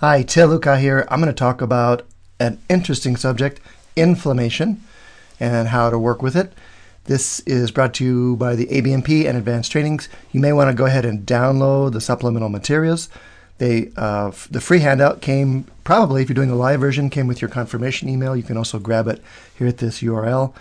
Hi, Luca here. I'm going to talk about an interesting subject, inflammation, and how to work with it. This is brought to you by the ABNP and Advanced Trainings. You may want to go ahead and download the supplemental materials. The free handout came, probably if you're doing the live version, came with your confirmation email. You can also grab it here at this URL,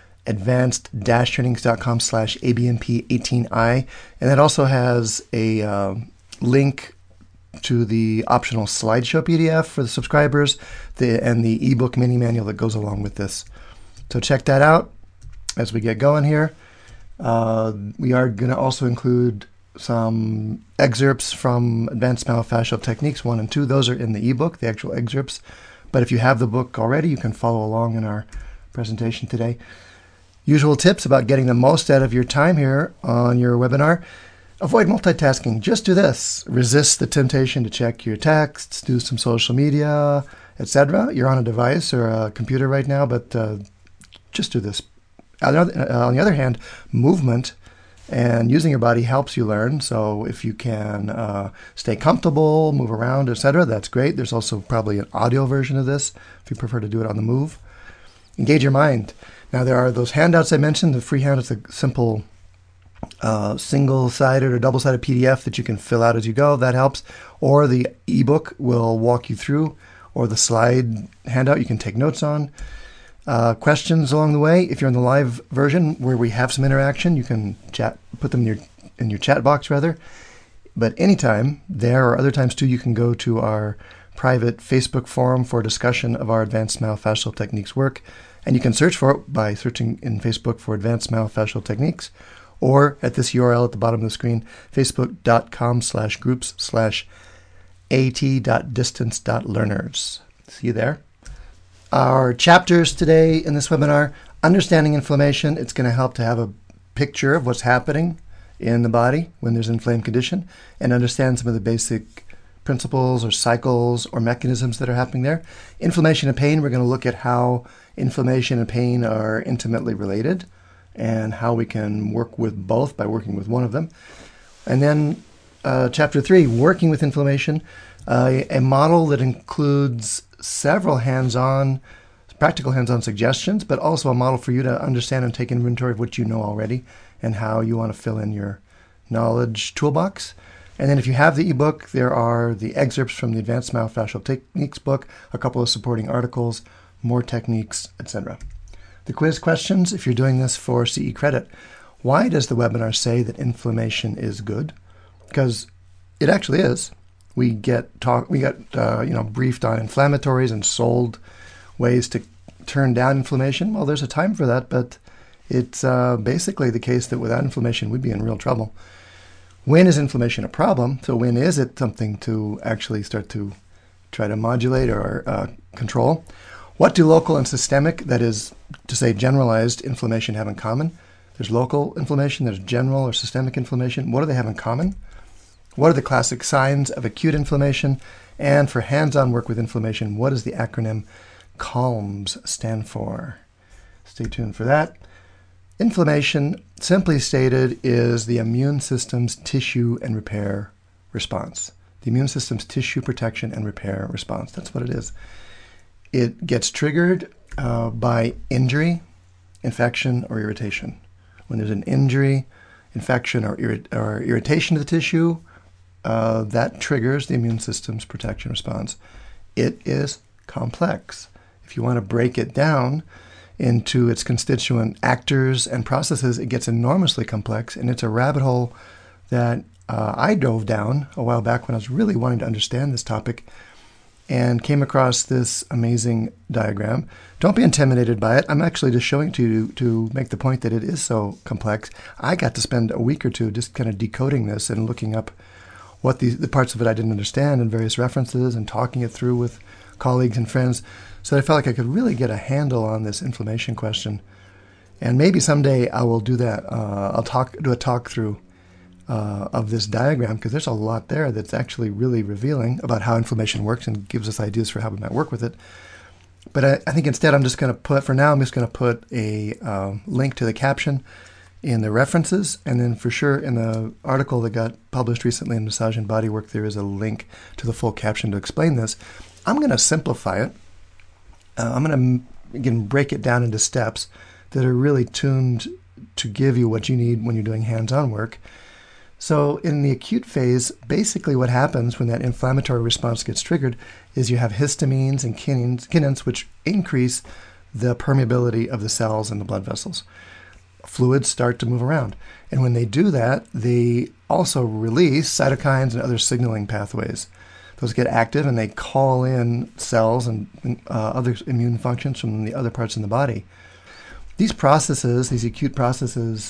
advanced-trainings.com/ABNP18I. And that also has a link to the optional slideshow PDF for the subscribers and the ebook mini manual that goes along with this. So check that out as we get going here. We are going to also include some excerpts from Advanced Myofascial Techniques 1 and 2. Those are in the ebook, the actual excerpts. But if you have the book already, you can follow along in our presentation today. Usual tips about getting the most out of your time here on your webinar. Avoid multitasking. Just do this. Resist the temptation to check your texts, do some social media, etc. You're on a device or a computer right now, but just do this. On the other hand, movement and using your body helps you learn. So if you can stay comfortable, move around, etc., that's great. There's also probably an audio version of this if you prefer to do it on the move. Engage your mind. Now there are those handouts I mentioned. The free handout is a simple single-sided or double-sided PDF that you can fill out as you go. That helps. Or the ebook will walk you through, or the slide handout you can take notes on. Questions along the way. If you're in the live version where we have some interaction, you can chat, put them in your chat box rather. But anytime, there or other times too, you can go to our private Facebook forum for discussion of our Advanced Myofascial Techniques work. And you can search for it by searching in Facebook for Advanced Myofascial Techniques, or at this URL at the bottom of the screen, facebook.com/groups/at.distance.learners. See you there. Our chapters today in this webinar, understanding inflammation. It's going to help to have a picture of what's happening in the body when there's an inflamed condition and understand some of the basic principles or cycles or mechanisms that are happening there. Inflammation and pain, we're going to look at how inflammation and pain are intimately related and how we can work with both by working with one of them. And then Chapter 3, working with inflammation, a model that includes several practical hands-on suggestions, but also a model for you to understand and take inventory of what you know already and how you want to fill in your knowledge toolbox. And then if you have the ebook, there are the excerpts from the Advanced Myofascial Techniques book, a couple of supporting articles, more techniques, etc. The quiz questions, if you're doing this for CE credit, why does the webinar say that inflammation is good? Because it actually is. We got briefed on inflammatories and sold ways to turn down inflammation. Well, there's a time for that, but it's basically the case that without inflammation, we'd be in real trouble. When is inflammation a problem? So when is it something to actually start to try to modulate or control? What do local and systemic, that is to say generalized inflammation, have in common? There's local inflammation, there's general or systemic inflammation. What do they have in common? What are the classic signs of acute inflammation? And for hands-on work with inflammation, what does the acronym CALMS stand for? Stay tuned for that. Inflammation, simply stated, is the immune system's tissue and repair response. The immune system's tissue protection and repair response. That's what it is. It gets triggered by injury, infection, or irritation. When there's an injury, infection, or irritation to the tissue, that triggers the immune system's protection response. It is complex. If you want to break it down into its constituent actors and processes, it gets enormously complex, and it's a rabbit hole that I dove down a while back when I was really wanting to understand this topic and came across this amazing diagram. Don't be intimidated by it. I'm actually just showing it to you to make the point that it is so complex. I got to spend a week or two just kind of decoding this and looking up what the parts of it I didn't understand and various references and talking it through with colleagues and friends, so I felt like I could really get a handle on this inflammation question. And maybe someday I will do that. I'll do a talk through of this diagram, because there's a lot there that's actually really revealing about how inflammation works and gives us ideas for how we might work with it. But I think instead I'm just going to put a link to the caption in the references, and then for sure in the article that got published recently in Massage and Bodywork, there is a link to the full caption to explain this. I'm going to simplify it. I'm going to, again, break it down into steps that are really tuned to give you what you need when you're doing hands-on work. So in the acute phase, basically what happens when that inflammatory response gets triggered is you have histamines and kinins, which increase the permeability of the cells and the blood vessels. Fluids start to move around. And when they do that, they also release cytokines and other signaling pathways. Those get active and they call in cells and other immune functions from the other parts of the body. These processes, these acute processes,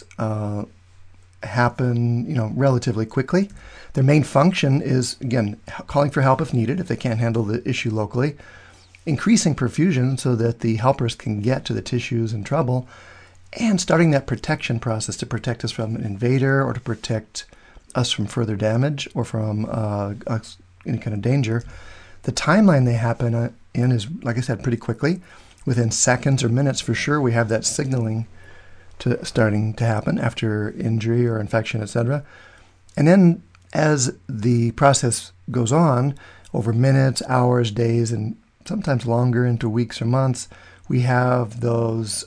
happen, relatively quickly. Their main function is, again, calling for help if needed, if they can't handle the issue locally, increasing perfusion so that the helpers can get to the tissues in trouble, and starting that protection process to protect us from an invader or to protect us from further damage or from any kind of danger. The timeline they happen in is, like I said, pretty quickly. Within seconds or minutes for sure, we have that signaling starting to happen after injury or infection, etc. And then as the process goes on, over minutes, hours, days, and sometimes longer into weeks or months, we have those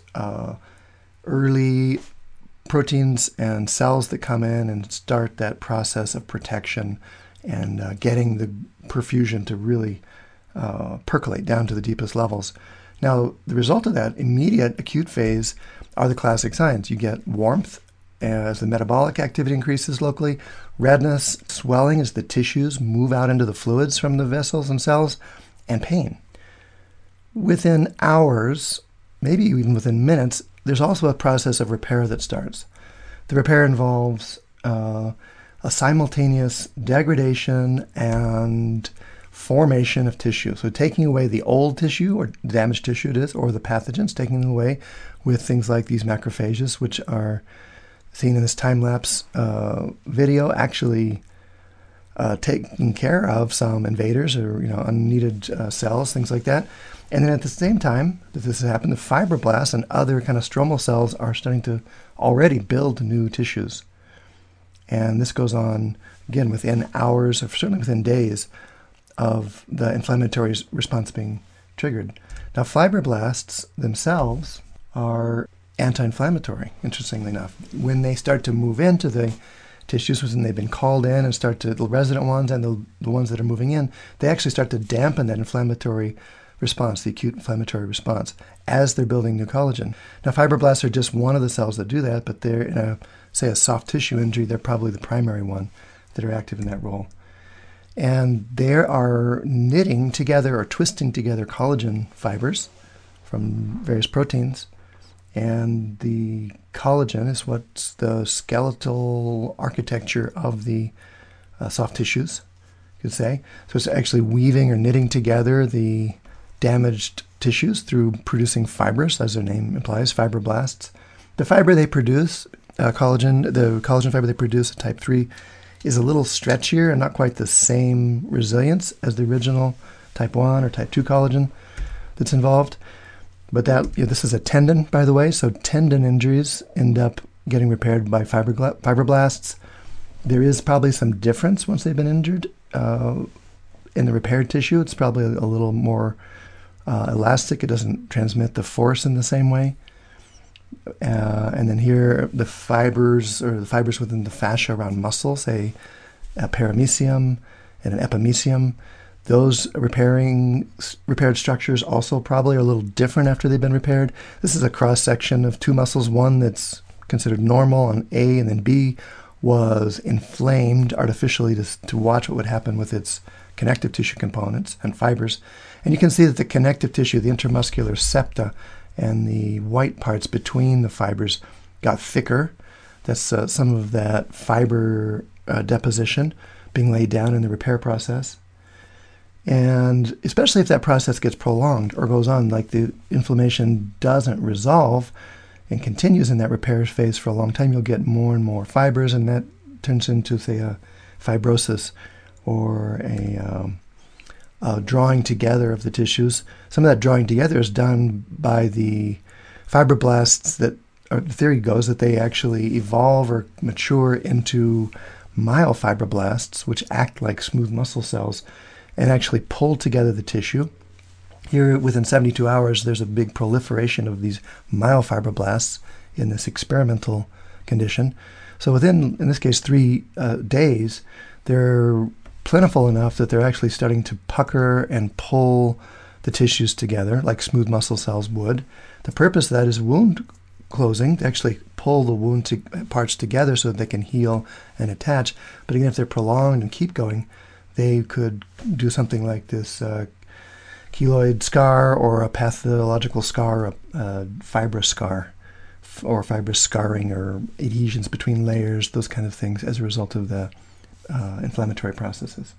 early proteins and cells that come in and start that process of protection and getting the perfusion to really percolate down to the deepest levels. Now, the result of that immediate acute phase are the classic signs. You get warmth as the metabolic activity increases locally, redness, swelling as the tissues move out into the fluids from the vessels and cells, and pain. Within hours, maybe even within minutes, there's also a process of repair that starts. The repair involves a simultaneous degradation and formation of tissue. So taking away the old tissue or damaged tissue it is, or the pathogens, taking them away with things like these macrophages, which are seen in this time-lapse video, actually taking care of some invaders or unneeded cells, things like that. And then at the same time that this has happened, the fibroblasts and other kind of stromal cells are starting to already build new tissues. And this goes on, again, within hours, or certainly within days, of the inflammatory response being triggered. Now, fibroblasts themselves are anti-inflammatory, interestingly enough. When they start to move into the tissues, when they've been called in and start to, the resident ones and the ones that are moving in, they actually start to dampen that inflammatory response, the acute inflammatory response, as they're building new collagen. Now, fibroblasts are just one of the cells that do that, but they're in a soft tissue injury, they're probably the primary one that are active in that role. And they are knitting together or twisting together collagen fibers from various proteins. And the collagen is what's the skeletal architecture of the soft tissues, you could say. So it's actually weaving or knitting together the damaged tissues through producing fibers, as their name implies, fibroblasts. The fiber they produce, the collagen fiber they produce, type 3, is a little stretchier and not quite the same resilience as the original type 1 or type 2 collagen that's involved. But this is a tendon, by the way, so tendon injuries end up getting repaired by fibroblasts. There is probably some difference once they've been injured. In the repaired tissue, it's probably a little more elastic. It doesn't transmit the force in the same way. And then here, the fibers within the fascia around muscle, say a paramecium and an epimecium, those repaired structures also probably are a little different after they've been repaired. This is a cross-section of two muscles, one that's considered normal on A, and then B was inflamed artificially to watch what would happen with its connective tissue components and fibers. And you can see that the connective tissue, the intermuscular septa, and the white parts between the fibers got thicker. That's some of that fiber deposition being laid down in the repair process. And especially if that process gets prolonged or goes on, like the inflammation doesn't resolve and continues in that repair phase for a long time, you'll get more and more fibers, and that turns into, say, a fibrosis or a drawing together of the tissues. Some of that drawing together is done by the fibroblasts that the theory goes that they actually evolve or mature into myofibroblasts, which act like smooth muscle cells and actually pull together the tissue. Here, within 72 hours, there's a big proliferation of these myofibroblasts in this experimental condition. So within, in this case, 3 days, they're plentiful enough that they're actually starting to pucker and pull the tissues together like smooth muscle cells would. The purpose of that is wound closing, to actually pull the wound parts together so that they can heal and attach. But again, if they're prolonged and keep going, they could do something like this keloid scar or a pathological scar, a fibrous scar, or fibrous scarring or adhesions between layers, those kind of things as a result of the inflammatory processes.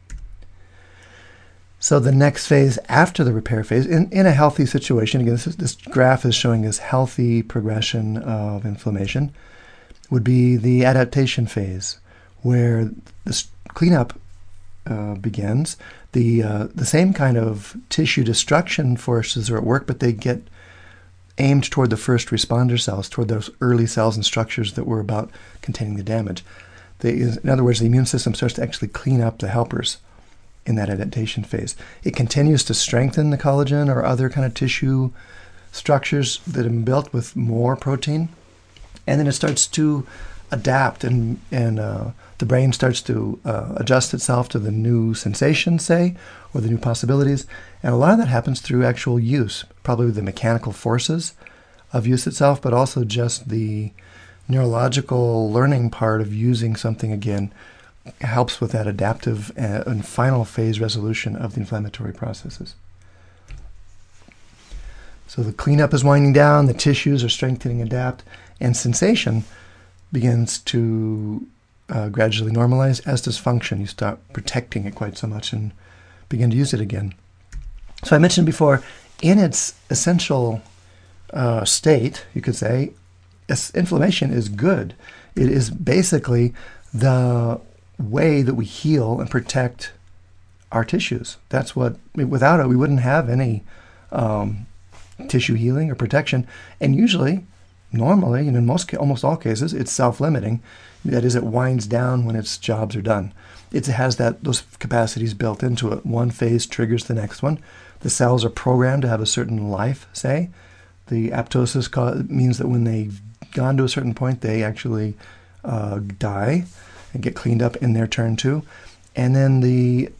So the next phase after the repair phase, in a healthy situation, again, this graph is showing us healthy progression of inflammation, would be the adaptation phase, where this cleanup begins. The same kind of tissue destruction forces are at work, but they get aimed toward the first responder cells, toward those early cells and structures that were about containing the damage. In other words, the immune system starts to actually clean up the helpers in that adaptation phase. It continues to strengthen the collagen or other kind of tissue structures that have been built with more protein, and then it starts to adapt, and the brain starts to adjust itself to the new sensations, say, or the new possibilities. And a lot of that happens through actual use, probably the mechanical forces of use itself, but also just the neurological learning part of using something again helps with that adaptive and final phase resolution of the inflammatory processes. So the cleanup is winding down, the tissues are strengthening, adapt, and sensation begins to gradually normalize, as does function. You stop protecting it quite so much and begin to use it again. So I mentioned before, in its essential state, you could say, inflammation is good. It is basically the way that we heal and protect our tissues. That's what, without it, we wouldn't have any tissue healing or protection. And usually, normally, and in almost all cases, it's self-limiting. That is, it winds down when its jobs are done. It has those capacities built into it. One phase triggers the next one. The cells are programmed to have a certain life, say. The apoptosis means that when they've gone to a certain point, they actually die and get cleaned up in their turn too. And then the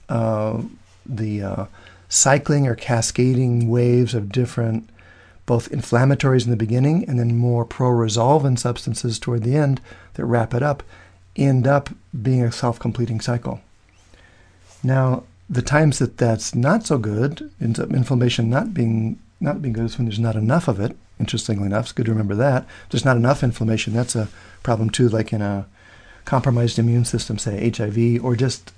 cycling or cascading waves of different, both inflammatories in the beginning and then more pro-resolvent substances toward the end that wrap it up, end up being a self-completing cycle. Now, the times that that's not so good, ends up inflammation not being good, is when there's not enough of it. Interestingly enough, it's good to remember that. If there's not enough inflammation, that's a problem too, like in a compromised immune system, say HIV, or just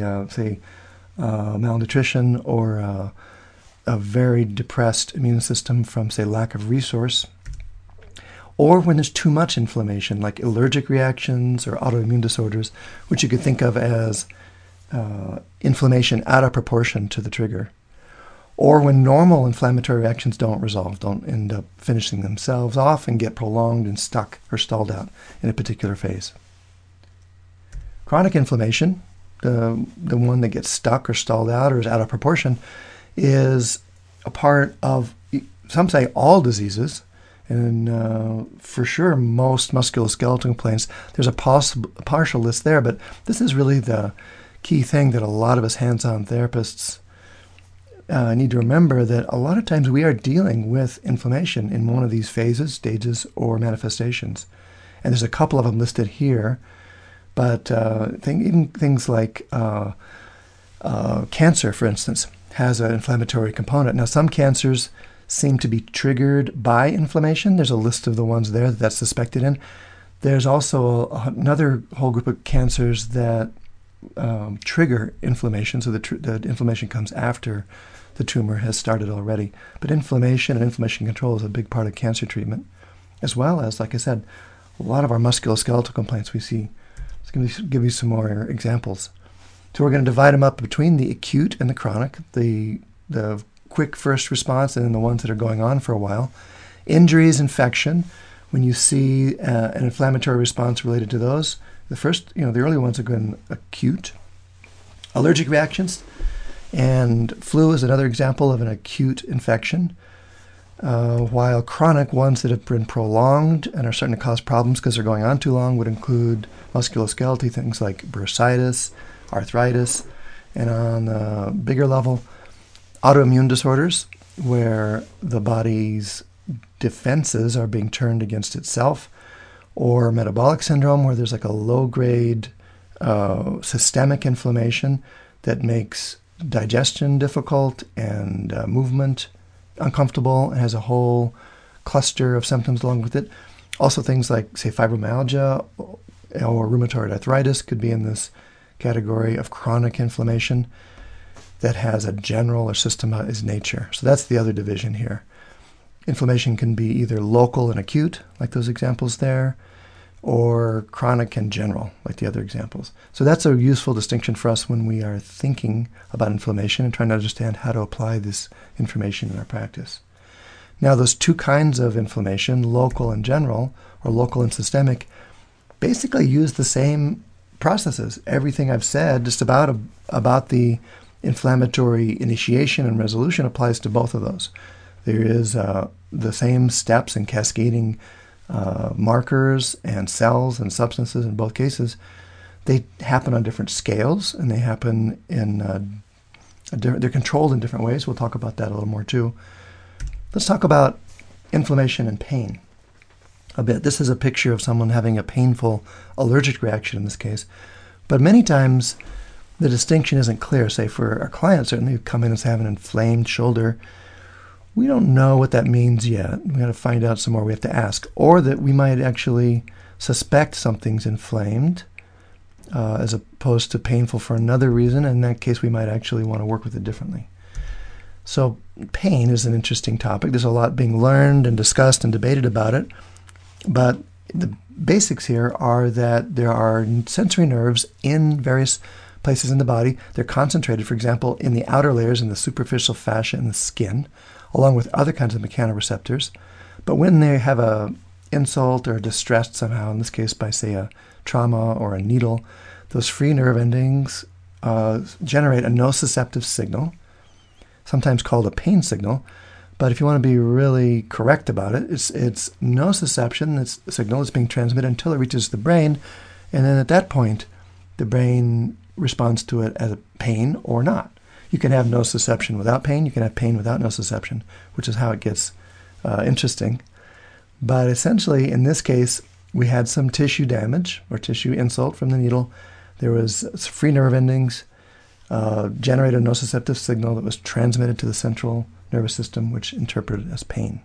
malnutrition or a very depressed immune system from, say, lack of resource. Or when there's too much inflammation, like allergic reactions or autoimmune disorders, which you could think of as inflammation out of proportion to the trigger. Or when normal inflammatory reactions don't resolve, don't end up finishing themselves off and get prolonged and stuck or stalled out in a particular phase. Chronic inflammation, the one that gets stuck or stalled out or is out of proportion, is a part of, some say, all diseases, and for sure most musculoskeletal complaints. There's a partial list there, but this is really the key thing that a lot of us hands-on therapists need to remember, that a lot of times we are dealing with inflammation in one of these phases, stages, or manifestations. And there's a couple of them listed here, but even things like cancer, for instance, has an inflammatory component. Now, some cancers seem to be triggered by inflammation. There's a list of the ones there that's suspected in. There's also another whole group of cancers that trigger inflammation, so the inflammation comes after the tumor has started already. But inflammation and inflammation control is a big part of cancer treatment, as well as, like I said, a lot of our musculoskeletal complaints we see. I'm going to give you some more examples. So we're going to divide them up between the acute and the chronic, the quick first response and then the ones that are going on for a while. Injuries, infection, when you see an inflammatory response related to those, the early ones are going acute. Allergic reactions, and flu is another example of an acute infection, while chronic ones that have been prolonged and are starting to cause problems because they're going on too long would include musculoskeletal things like bursitis, arthritis, and on the bigger level, autoimmune disorders where the body's defenses are being turned against itself, or metabolic syndrome where there's like a low-grade systemic inflammation that makes digestion difficult and movement uncomfortable and has a whole cluster of symptoms along with it. Also things like, say, fibromyalgia or rheumatoid arthritis could be in this category of chronic inflammation that has a general or systematized nature. So that's the other division here. Inflammation can be either local and acute, like those examples there, or chronic and general, like the other examples. So that's a useful distinction for us when we are thinking about inflammation and trying to understand how to apply this information in our practice. Now, those two kinds of inflammation, local and general, or local and systemic, basically use the same processes. Everything I've said just about the inflammatory initiation and resolution applies to both of those. There is the same steps and cascading markers and cells and substances in both cases. They happen on different scales, and they happen in they're controlled in different ways. We'll talk about that a little more too. Let's talk about inflammation and pain a bit. This is a picture of someone having a painful allergic reaction in this case, but many times the distinction isn't clear. Say for our clients, certainly who come in and have an inflamed shoulder, we don't know what that means yet. We got to find out some more. We have to ask. Or that we might actually suspect something's inflamed as opposed to painful for another reason. In that case, we might actually want to work with it differently. So pain is an interesting topic. There's a lot being learned and discussed and debated about it. But the basics here are that there are sensory nerves in various places in the body. They're concentrated, for example, in the outer layers, in the superficial fascia in the skin, along with other kinds of mechanoreceptors. But when they have a insult or distressed somehow, in this case by, say, a trauma or a needle, those free nerve endings generate a nociceptive signal, sometimes called a pain signal. But if you want to be really correct about it, it's nociception, this signal is being transmitted until it reaches the brain, and then at that point, the brain responds to it as a pain or not. You can have nociception without pain. You can have pain without nociception, which is how it gets interesting. But essentially, in this case, we had some tissue damage or tissue insult from the needle. There was free nerve endings, generated a nociceptive signal that was transmitted to the central nervous system, which interpreted as pain.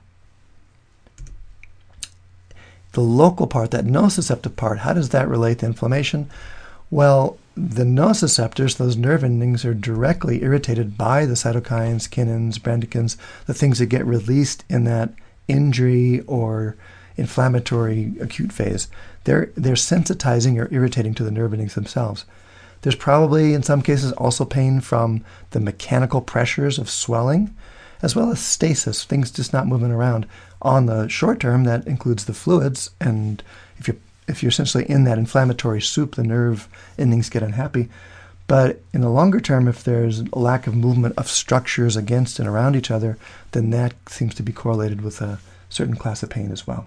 The local part, that nociceptive part, how does that relate to inflammation? Well, the nociceptors, those nerve endings, are directly irritated by the cytokines, kinins, bradykins, the things that get released in that injury or inflammatory acute phase. They're sensitizing or irritating to the nerve endings themselves. There's probably, in some cases, also pain from the mechanical pressures of swelling, as well as stasis, things just not moving around. On the short term, that includes the fluids, and if you're essentially in that inflammatory soup, the nerve endings get unhappy. But in the longer term, if there's a lack of movement of structures against and around each other, then that seems to be correlated with a certain class of pain as well.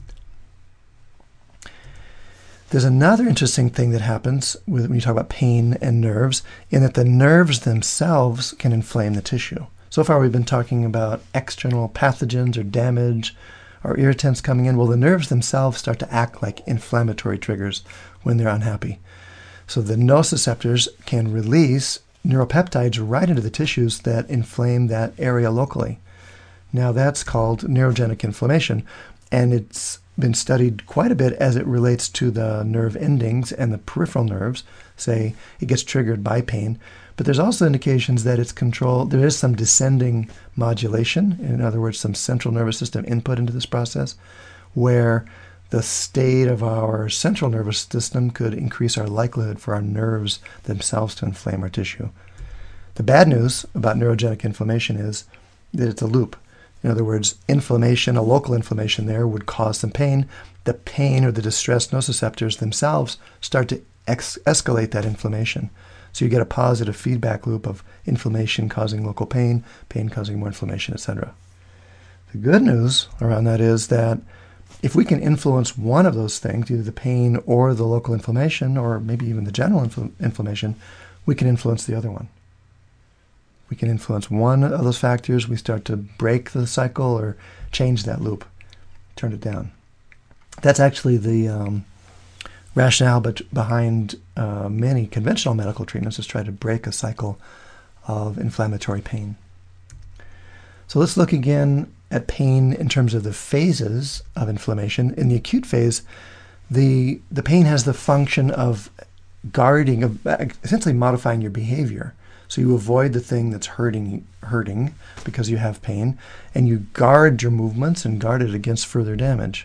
There's another interesting thing that happens when you talk about pain and nerves, in that the nerves themselves can inflame the tissue. So far we've been talking about external pathogens or damage or irritants coming in. Well, the nerves themselves start to act like inflammatory triggers when they're unhappy. So the nociceptors can release neuropeptides right into the tissues that inflame that area locally. Now that's called neurogenic inflammation, and it's been studied quite a bit as it relates to the nerve endings and the peripheral nerves. Say it gets triggered by pain, but there's also indications that it's controlled. There is some descending modulation, in other words, some central nervous system input into this process, where the state of our central nervous system could increase our likelihood for our nerves themselves to inflame our tissue. The bad news about neurogenic inflammation is that it's a loop. In other words, inflammation, a local inflammation there would cause some pain. The pain or the distressed nociceptors themselves start to escalate that inflammation. So you get a positive feedback loop of inflammation causing local pain, pain causing more inflammation, etc. The good news around that is that if we can influence one of those things, either the pain or the local inflammation, or maybe even the general inflammation, we can influence the other one. We can influence one of those factors, we start to break the cycle or change that loop, turn it down. That's actually the rationale behind many conventional medical treatments, is try to break a cycle of inflammatory pain. So let's look again at pain in terms of the phases of inflammation. In the acute phase, the pain has the function of guarding, of essentially modifying your behavior. So you avoid the thing that's hurting because you have pain, and you guard your movements and guard it against further damage.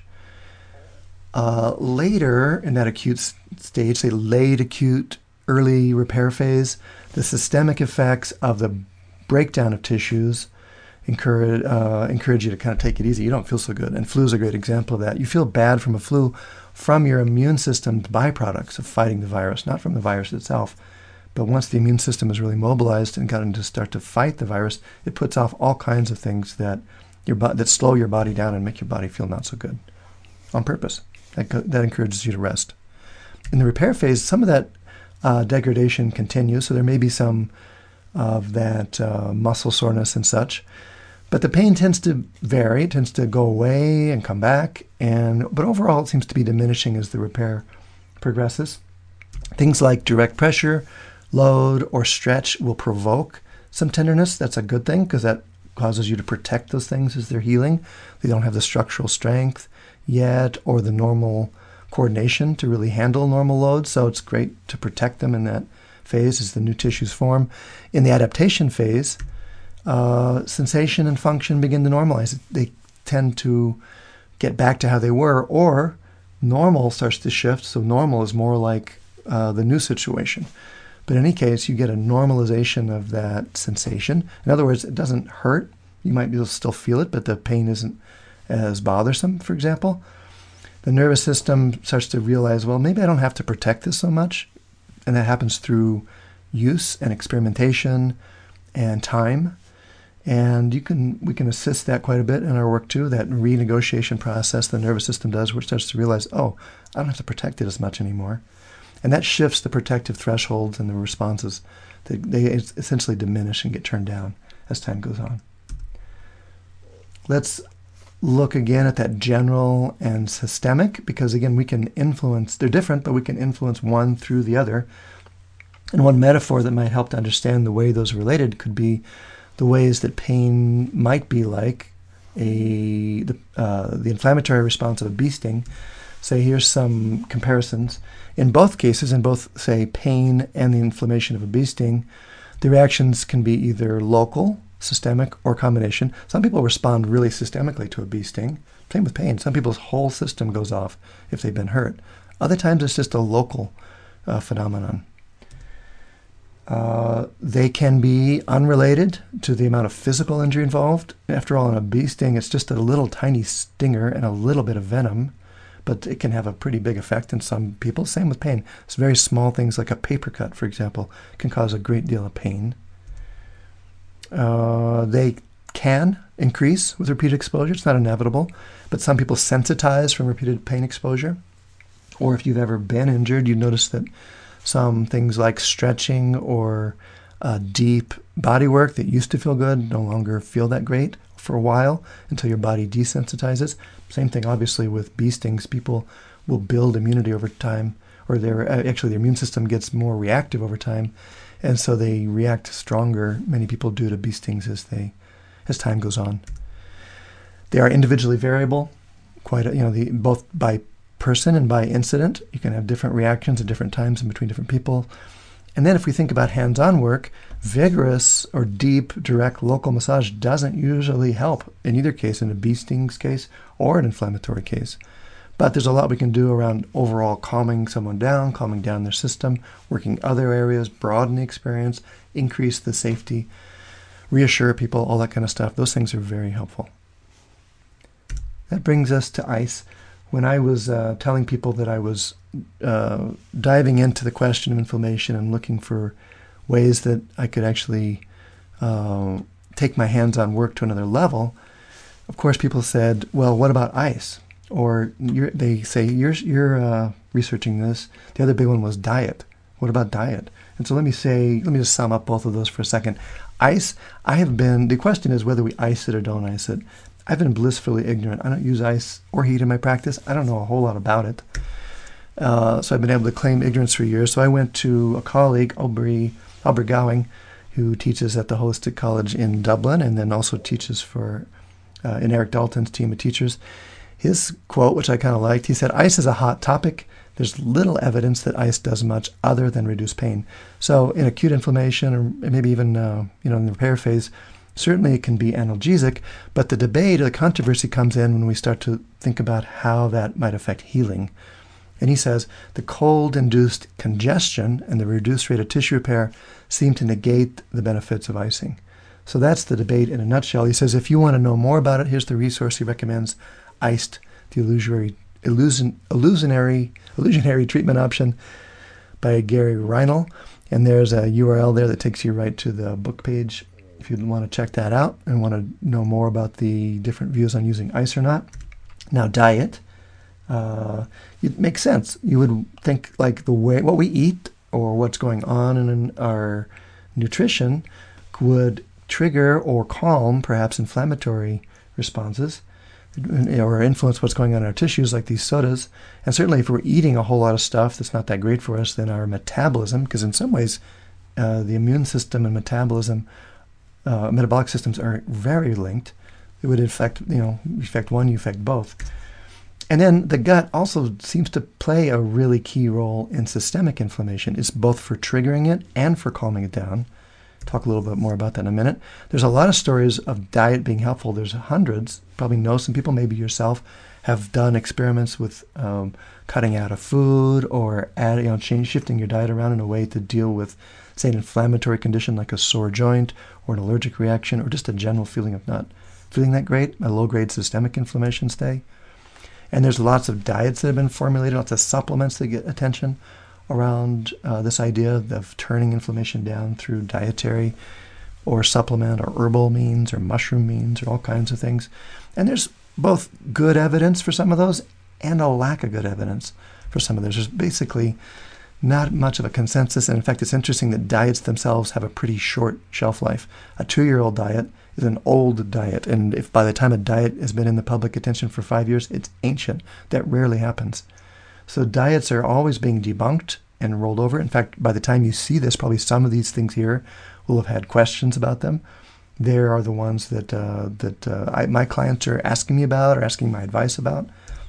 Later in that acute stage, say late acute, early repair phase, the systemic effects of the breakdown of tissues encourage you to kind of take it easy. You don't feel so good. And flu is a great example of that. You feel bad from a flu from your immune system's byproducts of fighting the virus, not from the virus itself. But once the immune system is really mobilized and gotten to start to fight the virus, it puts off all kinds of things that slow your body down and make your body feel not so good on purpose. That encourages you to rest. In the repair phase, some of that degradation continues, so there may be some of that muscle soreness and such. But the pain tends to vary, it tends to go away and come back, but overall it seems to be diminishing as the repair progresses. Things like direct pressure, load, or stretch will provoke some tenderness. That's a good thing because that causes you to protect those things as they're healing. They don't have the structural strength yet or the normal coordination to really handle normal loads, so it's great to protect them in that phase as the new tissues form. In the adaptation phase, sensation and function begin to normalize. They tend to get back to how they were, or normal starts to shift, so normal is more like the new situation. But in any case, you get a normalization of that sensation. In other words, it doesn't hurt. You might be able to still feel it, but the pain isn't as bothersome, for example. The nervous system starts to realize, well, maybe I don't have to protect this so much. And that happens through use and experimentation and time. And we can assist that quite a bit in our work too, that renegotiation process the nervous system does, where it starts to realize, oh, I don't have to protect it as much anymore. And that shifts the protective thresholds and the responses. They essentially diminish and get turned down as time goes on. Let's look again at that general and systemic, because again, we can influence, they're different, but we can influence one through the other. And one metaphor that might help to understand the way those are related could be the ways that pain might be like the inflammatory response of a bee sting. Say, here's some comparisons. In both cases, in both, say, pain and the inflammation of a bee sting, the reactions can be either local, systemic, or combination. Some people respond really systemically to a bee sting. Same with pain. Some people's whole system goes off if they've been hurt. Other times it's just a local phenomenon. They can be unrelated to the amount of physical injury involved. After all, in a bee sting, it's just a little tiny stinger and a little bit of venom, but it can have a pretty big effect in some people. Same with pain. It's very small things like a paper cut, for example, can cause a great deal of pain. They can increase with repeated exposure. It's not inevitable, but some people sensitize from repeated pain exposure. Or if you've ever been injured, you notice that some things like stretching or deep body work that used to feel good no longer feel that great for a while until your body desensitizes. Same thing, obviously, with bee stings. People will build immunity over time, or their immune system gets more reactive over time, and so they react stronger. Many people do to bee stings as time goes on. They are individually variable, both by person and by incident. You can have different reactions at different times and between different people. And then if we think about hands-on work, vigorous or deep, direct local massage doesn't usually help in either case, in a bee sting's case or an inflammatory case. But there's a lot we can do around overall calming someone down, calming down their system, working other areas, broaden the experience, increase the safety, reassure people, all that kind of stuff. Those things are very helpful. That brings us to ice. When I was telling people that I was diving into the question of inflammation and looking for ways that I could actually take my hands-on work to another level, of course people said, well, what about ice? Or they say, you're researching this. The other big one was diet. What about diet? And so let me just sum up both of those for a second. Ice, the question is whether we ice it or don't ice it. I've been blissfully ignorant. I don't use ice or heat in my practice. I don't know a whole lot about it. So I've been able to claim ignorance for years. So I went to a colleague, Aubrey Gowing, who teaches at the Holistic College in Dublin and then also teaches in Eric Dalton's team of teachers. His quote, which I kind of liked, he said, ice is a hot topic. There's little evidence that ice does much other than reduce pain. So in acute inflammation, or maybe even in the repair phase, certainly it can be analgesic, but the debate or the controversy comes in when we start to think about how that might affect healing. And he says, the cold-induced congestion and the reduced rate of tissue repair seem to negate the benefits of icing. So that's the debate in a nutshell. He says, if you want to know more about it, here's the resource he recommends, Iced, the illusionary treatment option by Gary Reinl. And there's a URL there that takes you right to the book page if you want to check that out and want to know more about the different views on using ice or not. Now, diet. It makes sense. You would think like what we eat or what's going on in our nutrition would trigger or calm perhaps inflammatory responses or influence what's going on in our tissues like these sodas. And certainly if we're eating a whole lot of stuff that's not that great for us, then our metabolism, because in some ways the immune system and metabolism, metabolic systems are very linked. It would affect one, you affect both. And then the gut also seems to play a really key role in systemic inflammation. It's both for triggering it and for calming it down. Talk a little bit more about that in a minute. There's a lot of stories of diet being helpful. There's hundreds. Probably know some people, maybe yourself, have done experiments with cutting out of food or shifting your diet around in a way to deal with, say, an inflammatory condition like a sore joint or an allergic reaction or just a general feeling of not feeling that great, a low-grade systemic inflammation stay. And there's lots of diets that have been formulated, lots of supplements that get attention around this idea of turning inflammation down through dietary or supplement or herbal means or mushroom means or all kinds of things. And there's both good evidence for some of those and a lack of good evidence for some of those. There's basically not much of a consensus. And in fact, it's interesting that diets themselves have a pretty short shelf life. A 2-year-old diet is an old diet. And if by the time a diet has been in the public attention for 5 years, it's ancient. That rarely happens. So diets are always being debunked and rolled over. In fact, by the time you see this, probably some of these things here will have had questions about them. There are the ones that my clients are asking me about or asking my advice about.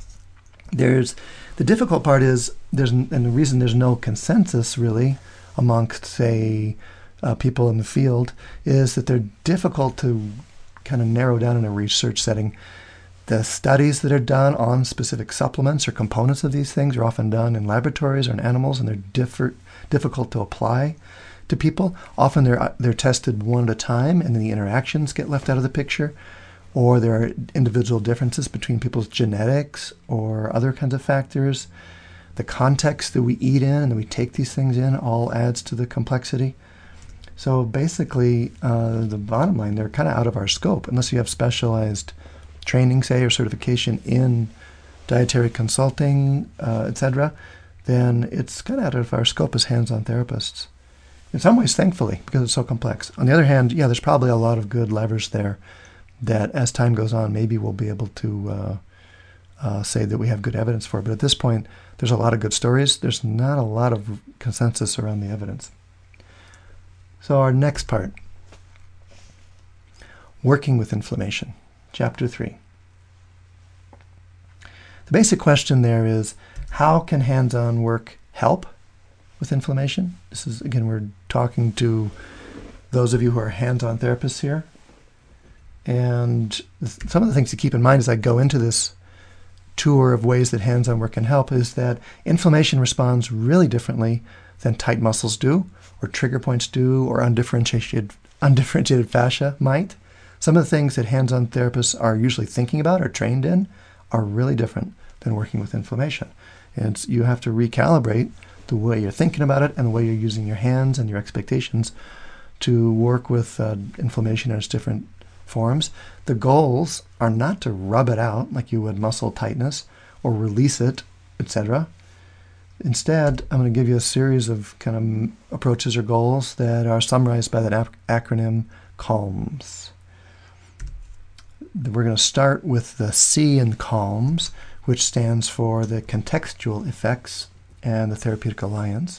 The difficult part is and the reason there's no consensus really amongst, say, people in the field is that they're difficult to kind of narrow down in a research setting. The studies that are done on specific supplements or components of these things are often done in laboratories or in animals, and they're difficult to apply to people. Often they're tested one at a time, and then the interactions get left out of the picture, or there are individual differences between people's genetics or other kinds of factors. The context that we eat in and that we take these things in all adds to the complexity. So basically, the bottom line, they're kind of out of our scope, unless you have specialized training, say, or certification in dietary consulting, etc., then it's kind of out of our scope as hands-on therapists. In some ways, thankfully, because it's so complex. On the other hand, there's probably a lot of good levers there that as time goes on, maybe we'll be able to say that we have good evidence for. But at this point, there's a lot of good stories. There's not a lot of consensus around the evidence. So our next part, working with inflammation. Chapter 3. The basic question there is, how can hands-on work help with inflammation? This is, again, we're talking to those of you who are hands-on therapists here. And some of the things to keep in mind as I go into this tour of ways that hands-on work can help is that inflammation responds really differently than tight muscles do, or trigger points do, or undifferentiated fascia might. Some of the things that hands-on therapists are usually thinking about or trained in are really different than working with inflammation. And you have to recalibrate the way you're thinking about it and the way you're using your hands and your expectations to work with inflammation in its different forms. The goals are not to rub it out like you would muscle tightness or release it, etc. Instead, I'm going to give you a series of kind of approaches or goals that are summarized by that acronym CALMS. We're going to start with the C in CALMS, which stands for the contextual effects and the therapeutic alliance.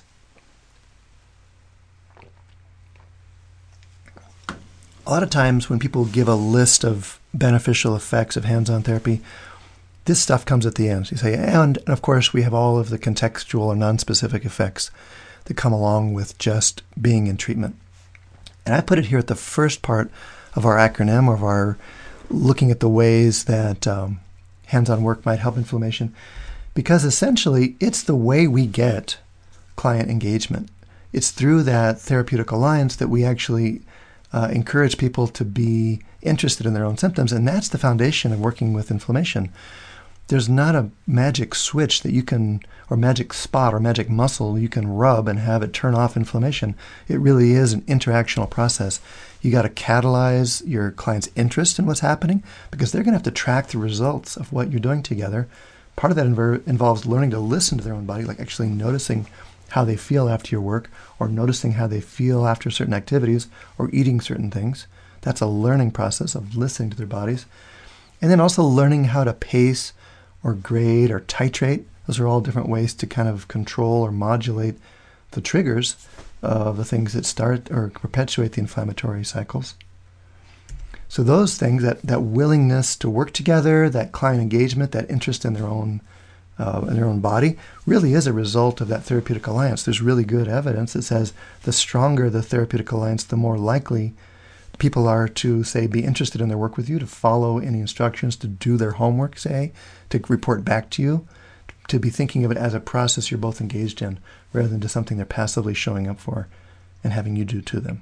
A lot of times when people give a list of beneficial effects of hands-on therapy, this stuff comes at the end. So you say, and of course we have all of the contextual or non-specific effects that come along with just being in treatment. And I put it here at the first part of our acronym, of our looking at the ways that hands-on work might help inflammation, because essentially it's the way we get client engagement. It's through that therapeutic alliance that we actually encourage people to be interested in their own symptoms, and that's the foundation of working with inflammation. There's not a magic switch that you can, or magic spot or magic muscle you can rub and have it turn off inflammation. It really is an interactional process. You got to catalyze your client's interest in what's happening, because they're going to have to track the results of what you're doing together. Part of that involves learning to listen to their own body, like actually noticing how they feel after your work, or noticing how they feel after certain activities, or eating certain things. That's a learning process of listening to their bodies. And then also learning how to pace or grade or titrate. Those are all different ways to kind of control or modulate the triggers of the things that start or perpetuate the inflammatory cycles. So those things, that willingness to work together, that client engagement, that interest in their own body, really is a result of that therapeutic alliance. There's really good evidence that says the stronger the therapeutic alliance, the more likely people are to, say, be interested in their work with you, to follow any instructions, to do their homework, say, to report back to you, to be thinking of it as a process you're both engaged in, rather than just something they're passively showing up for and having you do to them.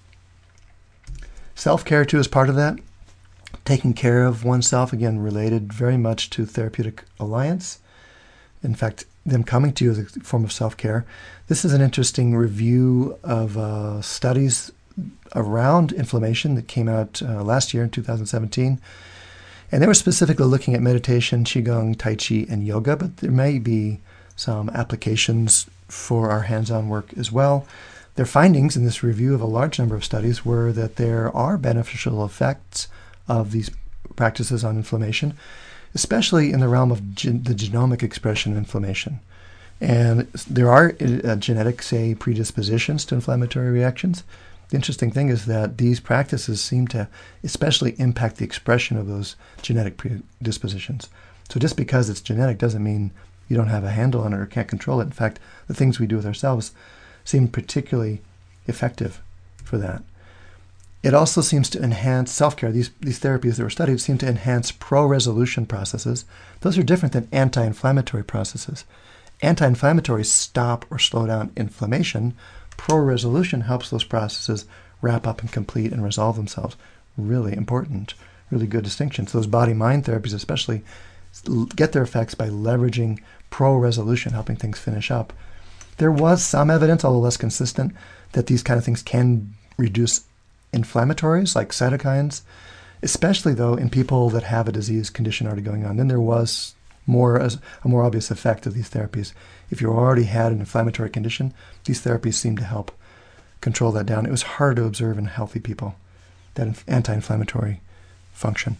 Self-care, too, is part of that. Taking care of oneself, again, related very much to therapeutic alliance. In fact, them coming to you as a form of self-care. This is an interesting review of studies around inflammation that came out last year in 2017. And they were specifically looking at meditation, Qigong, Tai Chi, and yoga, but there may be some applications for our hands-on work as well. Their findings in this review of a large number of studies were that there are beneficial effects of these practices on inflammation, especially in the realm of the genomic expression of inflammation. And there are genetic, say, predispositions to inflammatory reactions. The interesting thing is that these practices seem to especially impact the expression of those genetic predispositions. So just because it's genetic doesn't mean you don't have a handle on it or can't control it. In fact, the things we do with ourselves seem particularly effective for that. It also seems to enhance self-care. These therapies that were studied seem to enhance pro-resolution processes. Those are different than anti-inflammatory processes. Anti-inflammatories stop or slow down inflammation. Pro-resolution helps those processes wrap up and complete and resolve themselves. Really important, really good distinction. So those body-mind therapies especially get their effects by leveraging pro-resolution, helping things finish up. There was some evidence, although less consistent, that these kind of things can reduce inflammatories like cytokines, especially though in people that have a disease condition already going on. Then there was a more obvious effect of these therapies. If you already had an inflammatory condition, these therapies seem to help control that down. It was hard to observe in healthy people, that anti-inflammatory function.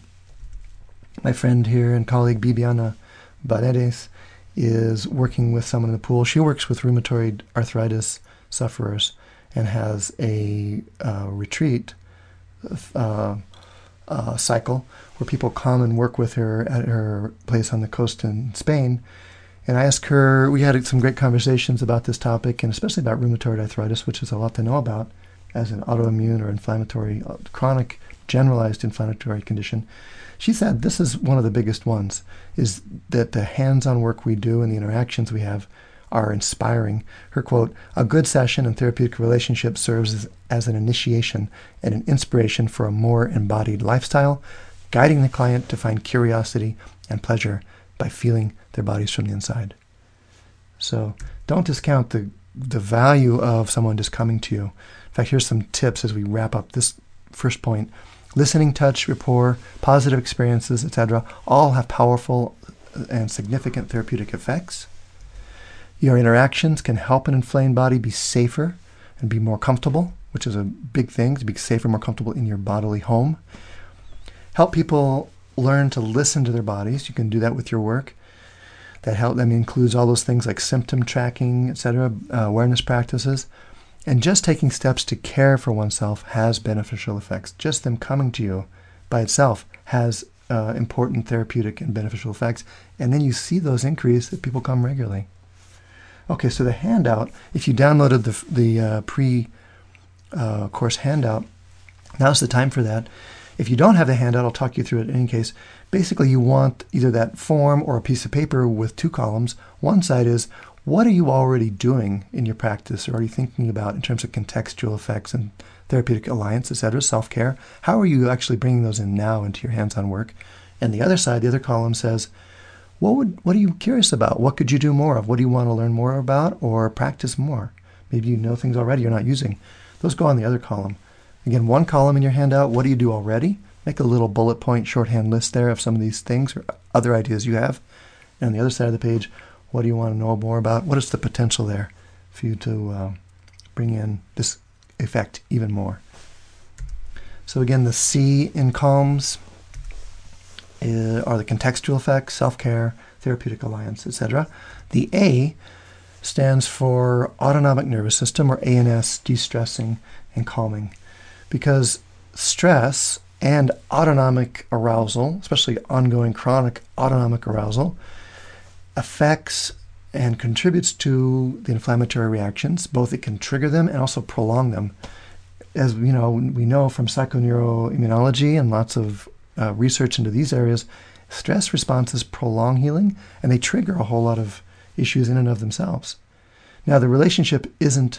My friend here and colleague Bibiana Paredes is working with someone in the pool. She works with rheumatoid arthritis sufferers and has a retreat cycle where people come and work with her at her place on the coast in Spain. And I asked her, we had some great conversations about this topic, and especially about rheumatoid arthritis, which is a lot to know about as an autoimmune or inflammatory, chronic, generalized inflammatory condition. She said this is one of the biggest ones, is that the hands-on work we do and the interactions we have are inspiring. Her quote, "A good session and therapeutic relationship serves as an initiation and an inspiration for a more embodied lifestyle, guiding the client to find curiosity and pleasure by feeling their bodies from the inside. So don't discount the value of someone just coming to you. In fact, here's some tips as we wrap up this first point. Listening, touch, rapport, positive experiences, etc., all have powerful and significant therapeutic effects. Your interactions can help an inflamed body be safer and be more comfortable, which is a big thing, to be safer, more comfortable in your bodily home. Help people learn to listen to their bodies. You can do that with your work. That includes all those things like symptom tracking, etc., awareness practices. And just taking steps to care for oneself has beneficial effects. Just them coming to you by itself has important therapeutic and beneficial effects. And then you see those increase if people come regularly. Okay, so the handout, if you downloaded the pre-course handout, now's the time for that. If you don't have the handout, I'll talk you through it in any case. Basically, you want either that form or a piece of paper with 2 columns. One side is, what are you already doing in your practice or are you thinking about in terms of contextual effects and therapeutic alliance, etc., self-care? How are you actually bringing those in now into your hands-on work? And the other side, the other column says, what are you curious about? What could you do more of? What do you want to learn more about or practice more? Maybe you know things already you're not using. Those go on the other column. Again, one column in your handout, what do you do already? Make a little bullet point shorthand list there of some of these things or other ideas you have. And on the other side of the page, what do you want to know more about? What is the potential there for you to bring in this effect even more? So again, the C in calms are the contextual effects, self-care, therapeutic alliance, etc. The A stands for autonomic nervous system, or ANS, de-stressing and calming. Because stress and autonomic arousal, especially ongoing chronic autonomic arousal, affects and contributes to the inflammatory reactions. Both it can trigger them and also prolong them. As we know from psychoneuroimmunology and lots of research into these areas, stress responses prolong healing and they trigger a whole lot of issues in and of themselves. Now, the relationship isn't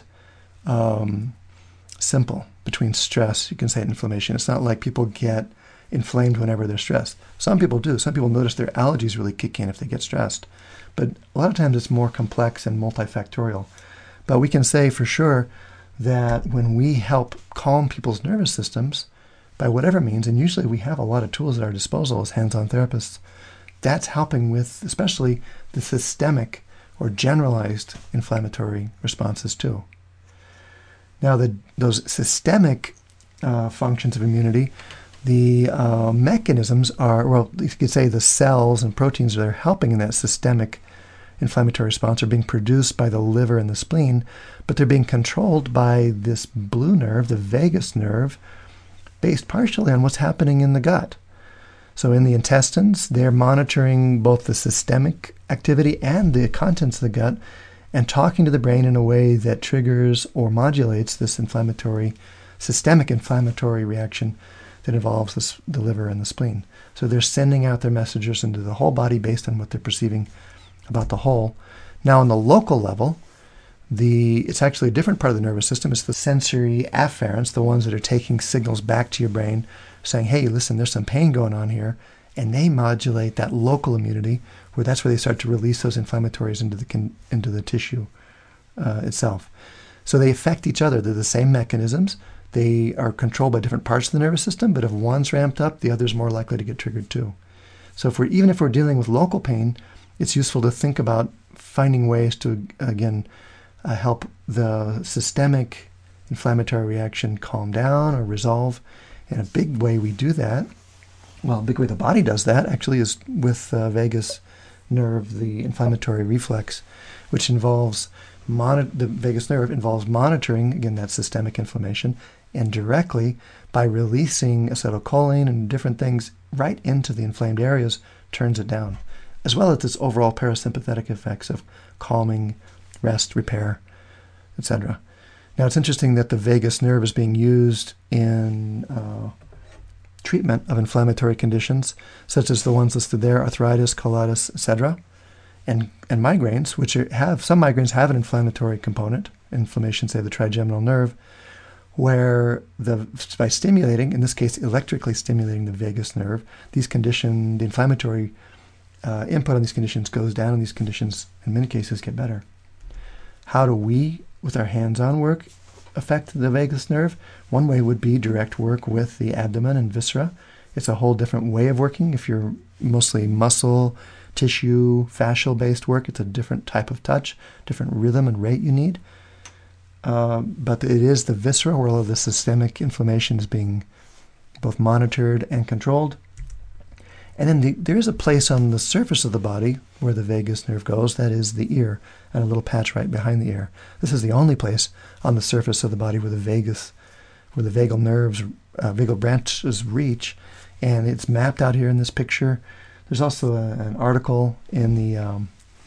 simple between stress, you can say, and inflammation. It's not like people get inflamed whenever they're stressed. Some people do. Some people notice their allergies really kick in if they get stressed. But a lot of times it's more complex and multifactorial. But we can say for sure that when we help calm people's nervous systems, by whatever means, and usually we have a lot of tools at our disposal as hands-on therapists, that's helping with especially the systemic or generalized inflammatory responses too. Now, those systemic functions of immunity, the mechanisms are, well, you could say the cells and proteins that are helping in that systemic inflammatory response are being produced by the liver and the spleen, but they're being controlled by this blue nerve, the vagus nerve, based partially on what's happening in the gut. So in the intestines, they're monitoring both the systemic activity and the contents of the gut and talking to the brain in a way that triggers or modulates this systemic inflammatory reaction that involves the liver and the spleen. So they're sending out their messages into the whole body based on what they're perceiving about the whole. Now, on the local level, it's actually a different part of the nervous system. It's the sensory afferents, the ones that are taking signals back to your brain, saying, hey, listen, there's some pain going on here. And they modulate that local immunity, where that's where they start to release those inflammatories into the tissue itself. So they affect each other. They're the same mechanisms. They are controlled by different parts of the nervous system, but if one's ramped up, the other's more likely to get triggered too. So even if we're dealing with local pain, it's useful to think about finding ways to, again, help the systemic inflammatory reaction calm down or resolve. And a big way we do that, well, a big way the body does that actually is with vagus nerve, the inflammatory reflex, which involves the vagus nerve involves monitoring, again, that systemic inflammation, and directly by releasing acetylcholine and different things right into the inflamed areas, turns it down, as well as its overall parasympathetic effects of calming, rest, repair, etc. Now, it's interesting that the vagus nerve is being used in treatment of inflammatory conditions, such as the ones listed there, arthritis, colitis, etc., and migraines, which some migraines have an inflammatory component, inflammation, say, the trigeminal nerve, where by stimulating, in this case, electrically stimulating the vagus nerve, the inflammatory input on these conditions goes down and these conditions, in many cases, get better. How do we, with our hands-on work, affect the vagus nerve? One way would be direct work with the abdomen and viscera. It's a whole different way of working. If you're mostly muscle, tissue, fascial-based work, it's a different type of touch, different rhythm and rate you need. But it is the viscera where all of the systemic inflammation is being both monitored and controlled. And then there is a place on the surface of the body where the vagus nerve goes, that is the ear, and a little patch right behind the ear. This is the only place on the surface of the body where the vagal nerves, vagal branches reach, and it's mapped out here in this picture. There's also an article in the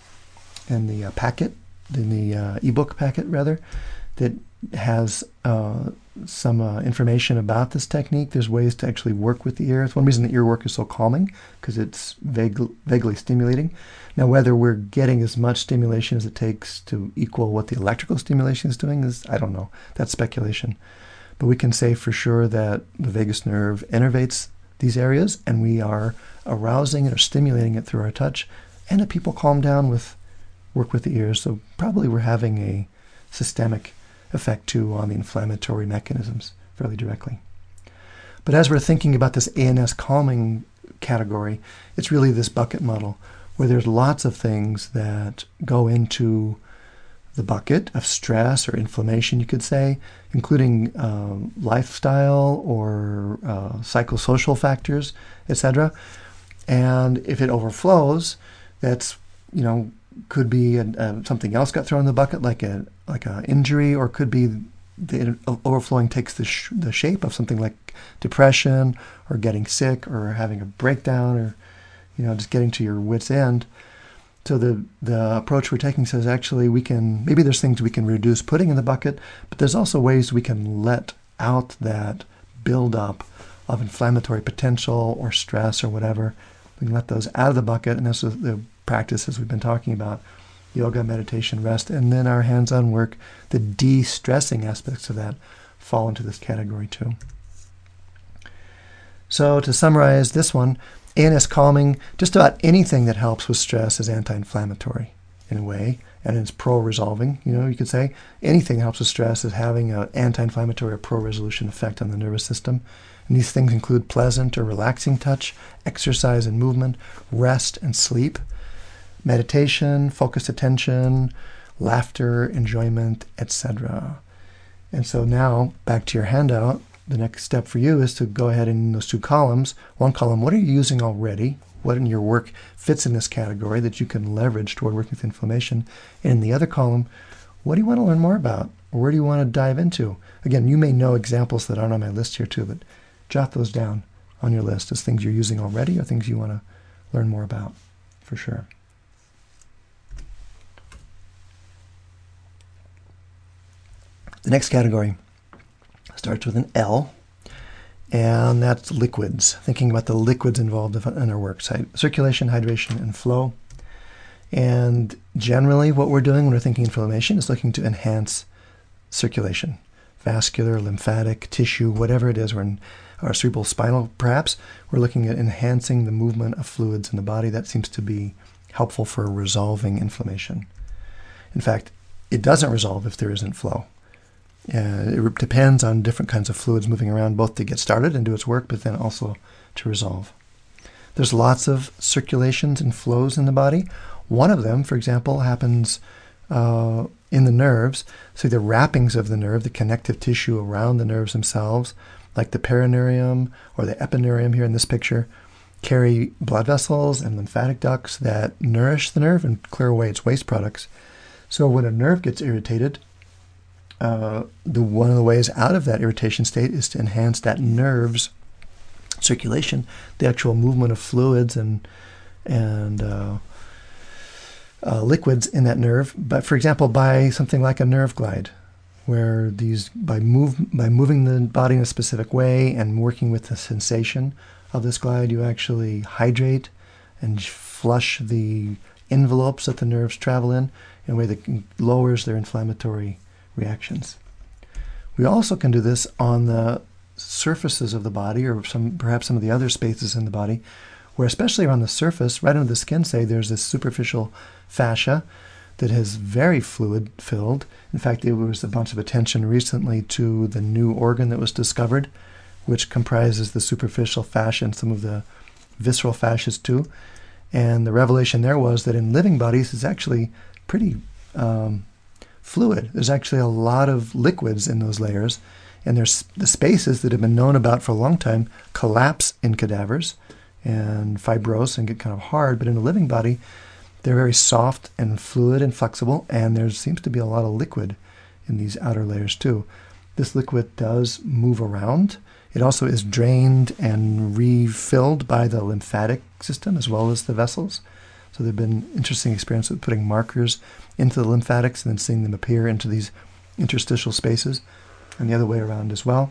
packet, in the ebook packet rather, that has some information about this technique. There's ways to actually work with the ear. It's one reason the ear work is so calming, because it's vaguely stimulating. Now, whether we're getting as much stimulation as it takes to equal what the electrical stimulation is doing is, I don't know. That's speculation. But we can say for sure that the vagus nerve innervates these areas, and we are arousing it or stimulating it through our touch, and that people calm down with work with the ears. So probably we're having a systemic effect too on the inflammatory mechanisms fairly directly. But as we're thinking about this ANS calming category, it's really this bucket model where there's lots of things that go into the bucket of stress or inflammation, you could say, including lifestyle or psychosocial factors, etc. And if it overflows, that's, could be something else got thrown in the bucket, like a injury, or could be the overflowing takes the shape of something like depression or getting sick or having a breakdown or just getting to your wit's end. So the approach we're taking says actually maybe there's things we can reduce putting in the bucket, but there's also ways we can let out that buildup of inflammatory potential or stress or whatever. We can let those out of the bucket, and that's the practices we've been talking about: yoga, meditation, rest, and then our hands-on work. The de-stressing aspects of that fall into this category too. So to summarize this one, ANS calming, just about anything that helps with stress is anti-inflammatory in a way, and it's pro-resolving. You could say anything that helps with stress is having an anti-inflammatory or pro-resolution effect on the nervous system. And these things include pleasant or relaxing touch, exercise and movement, rest and sleep, meditation, focused attention, laughter, enjoyment, etc. And so now, back to your handout, the next step for you is to go ahead in those two columns. One column, what are you using already? What in your work fits in this category that you can leverage toward working with inflammation? And in the other column, what do you want to learn more about? Or where do you want to dive into? Again, you may know examples that aren't on my list here too, but jot those down on your list as things you're using already or things you want to learn more about, for sure. The next category starts with an L, and that's liquids. Thinking about the liquids involved in our work site: circulation, hydration, and flow. And generally what we're doing when we're thinking inflammation is looking to enhance circulation, vascular, lymphatic, tissue, whatever it is, or in our cerebral spinal perhaps, we're looking at enhancing the movement of fluids in the body. That seems to be helpful for resolving inflammation. In fact, it doesn't resolve if there isn't flow. It depends on different kinds of fluids moving around, both to get started and do its work, but then also to resolve. There's lots of circulations and flows in the body. One of them, for example, happens in the nerves. So the wrappings of the nerve, the connective tissue around the nerves themselves, like the perineurium or the epineurium here in this picture, carry blood vessels and lymphatic ducts that nourish the nerve and clear away its waste products. So when a nerve gets irritated, one of the ways out of that irritation state is to enhance that nerve's circulation, the actual movement of fluids and liquids in that nerve. But for example, by something like a nerve glide, where by moving the body in a specific way and working with the sensation of this glide, you actually hydrate and flush the envelopes that the nerves travel in a way that lowers their inflammatory reactions. We also can do this on the surfaces of the body, or perhaps some of the other spaces in the body where especially around the surface, right under the skin, say, there's this superficial fascia that is very fluid filled. In fact, there was a bunch of attention recently to the new organ that was discovered, which comprises the superficial fascia and some of the visceral fascias too. And the revelation there was that in living bodies, it's actually pretty fluid. There's actually a lot of liquids in those layers, and there's the spaces that have been known about for a long time collapse in cadavers and fibrose and get kind of hard, but in a living body, they're very soft and fluid and flexible, and there seems to be a lot of liquid in these outer layers too. This liquid does move around. It also is drained and refilled by the lymphatic system as well as the vessels. So there have been interesting experiences with putting markers into the lymphatics and then seeing them appear into these interstitial spaces, and the other way around as well.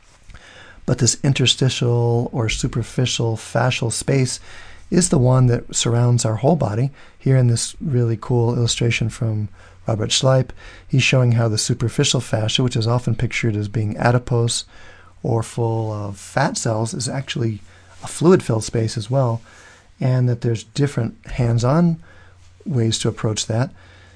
But this interstitial or superficial fascial space is the one that surrounds our whole body. Here in this really cool illustration from Robert Schleip, he's showing how the superficial fascia, which is often pictured as being adipose or full of fat cells, is actually a fluid-filled space as well, and that there's different hands-on ways to approach that.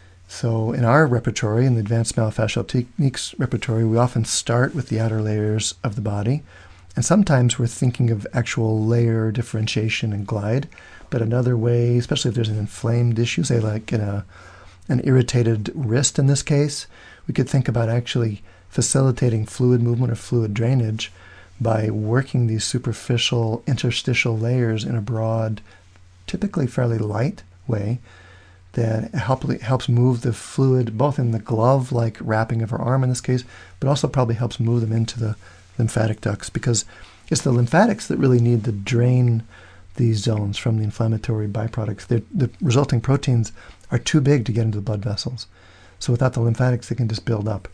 So in our repertory, in the advanced myofascial techniques repertory, we often start with the outer layers of the body, and sometimes we're thinking of actual layer differentiation and glide. But another way, especially if there's an inflamed issue, say like in an irritated wrist in this case, we could think about actually facilitating fluid movement or fluid drainage by working these superficial interstitial layers in a broad, typically fairly light way that helps move the fluid both in the glove-like wrapping of our arm in this case, but also probably helps move them into the lymphatic ducts, because it's the lymphatics that really need to drain these zones from the inflammatory byproducts. The resulting proteins are too big to get into the blood vessels. So without the lymphatics, they can just build up.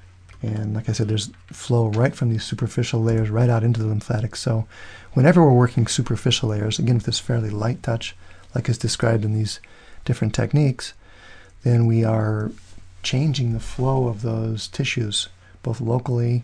And like I said, there's flow right from these superficial layers right out into the lymphatics. So whenever we're working superficial layers, again with this fairly light touch, like is described in these different techniques, then we are changing the flow of those tissues, both locally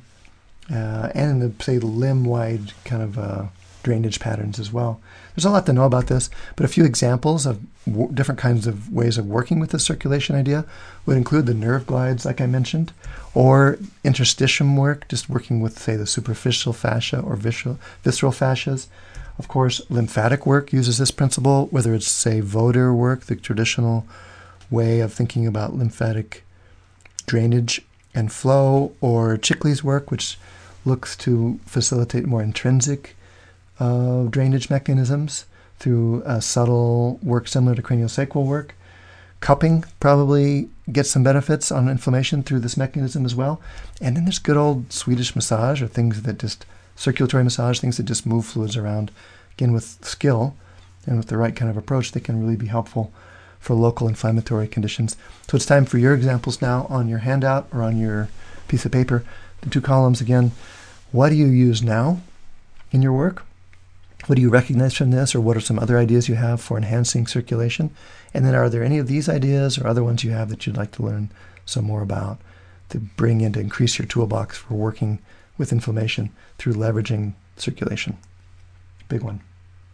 and in the, say, limb-wide kind of drainage patterns as well. There's a lot to know about this, but a few examples of different kinds of ways of working with the circulation idea would include the nerve glides, like I mentioned, or interstitium work, just working with, say, the superficial fascia or visceral fascias. Of course, lymphatic work uses this principle, whether it's, say, Voder work, the traditional way of thinking about lymphatic drainage and flow, or Chickley's work, which looks to facilitate more intrinsic drainage mechanisms through subtle work similar to craniosacral work. Cupping probably gets some benefits on inflammation through this mechanism as well. And then there's good old Swedish massage, or things that just, circulatory massage, things that just move fluids around. Again, with skill and with the right kind of approach, they can really be helpful for local inflammatory conditions. So it's time for your examples now on your handout or on your piece of paper. The two columns again. What do you use now in your work? What do you recognize from this, or what are some other ideas you have for enhancing circulation? And then are there any of these ideas or other ones you have that you'd like to learn some more about to bring in to increase your toolbox for working with inflammation through leveraging circulation? Big one.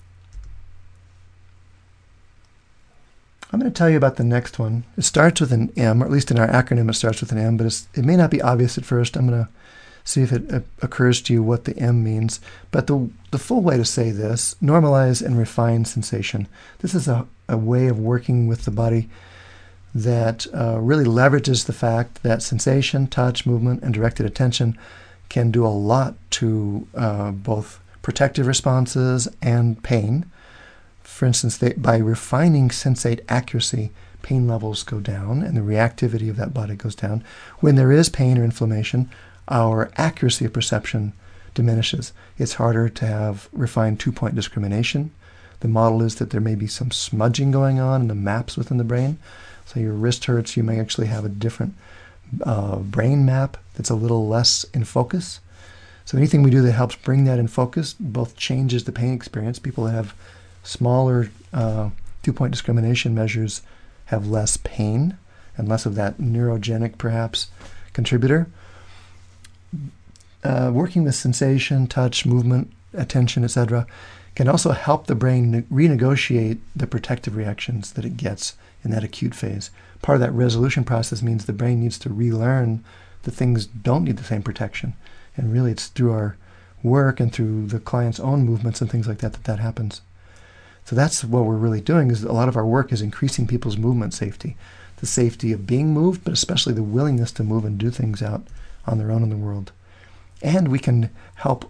I'm going to tell you about the next one. It starts with an M, or at least in our acronym it starts with an M, but it may not be obvious at first. I'm going to see if it occurs to you what the M means. But the full way to say this, normalize and refine sensation. This is a way of working with the body that really leverages the fact that sensation, touch, movement, and directed attention can do a lot to both protective responses and pain. For instance, by refining sensate accuracy, pain levels go down and the reactivity of that body goes down. When there is pain or inflammation, our accuracy of perception diminishes. It's harder to have refined two-point discrimination. The model is that there may be some smudging going on in the maps within the brain. So your wrist hurts, you may actually have a different brain map that's a little less in focus. So anything we do that helps bring that in focus both changes the pain experience. People that have smaller two-point discrimination measures have less pain and less of that neurogenic, perhaps, contributor. Working with sensation, touch, movement, attention, etc., can also help the brain renegotiate the protective reactions that it gets in that acute phase. Part of that resolution process means the brain needs to relearn that things don't need the same protection. And really it's through our work and through the client's own movements and things like that that happens. So that's what we're really doing, is a lot of our work is increasing people's movement safety. The safety of being moved, but especially the willingness to move and do things out on their own in the world. And we can help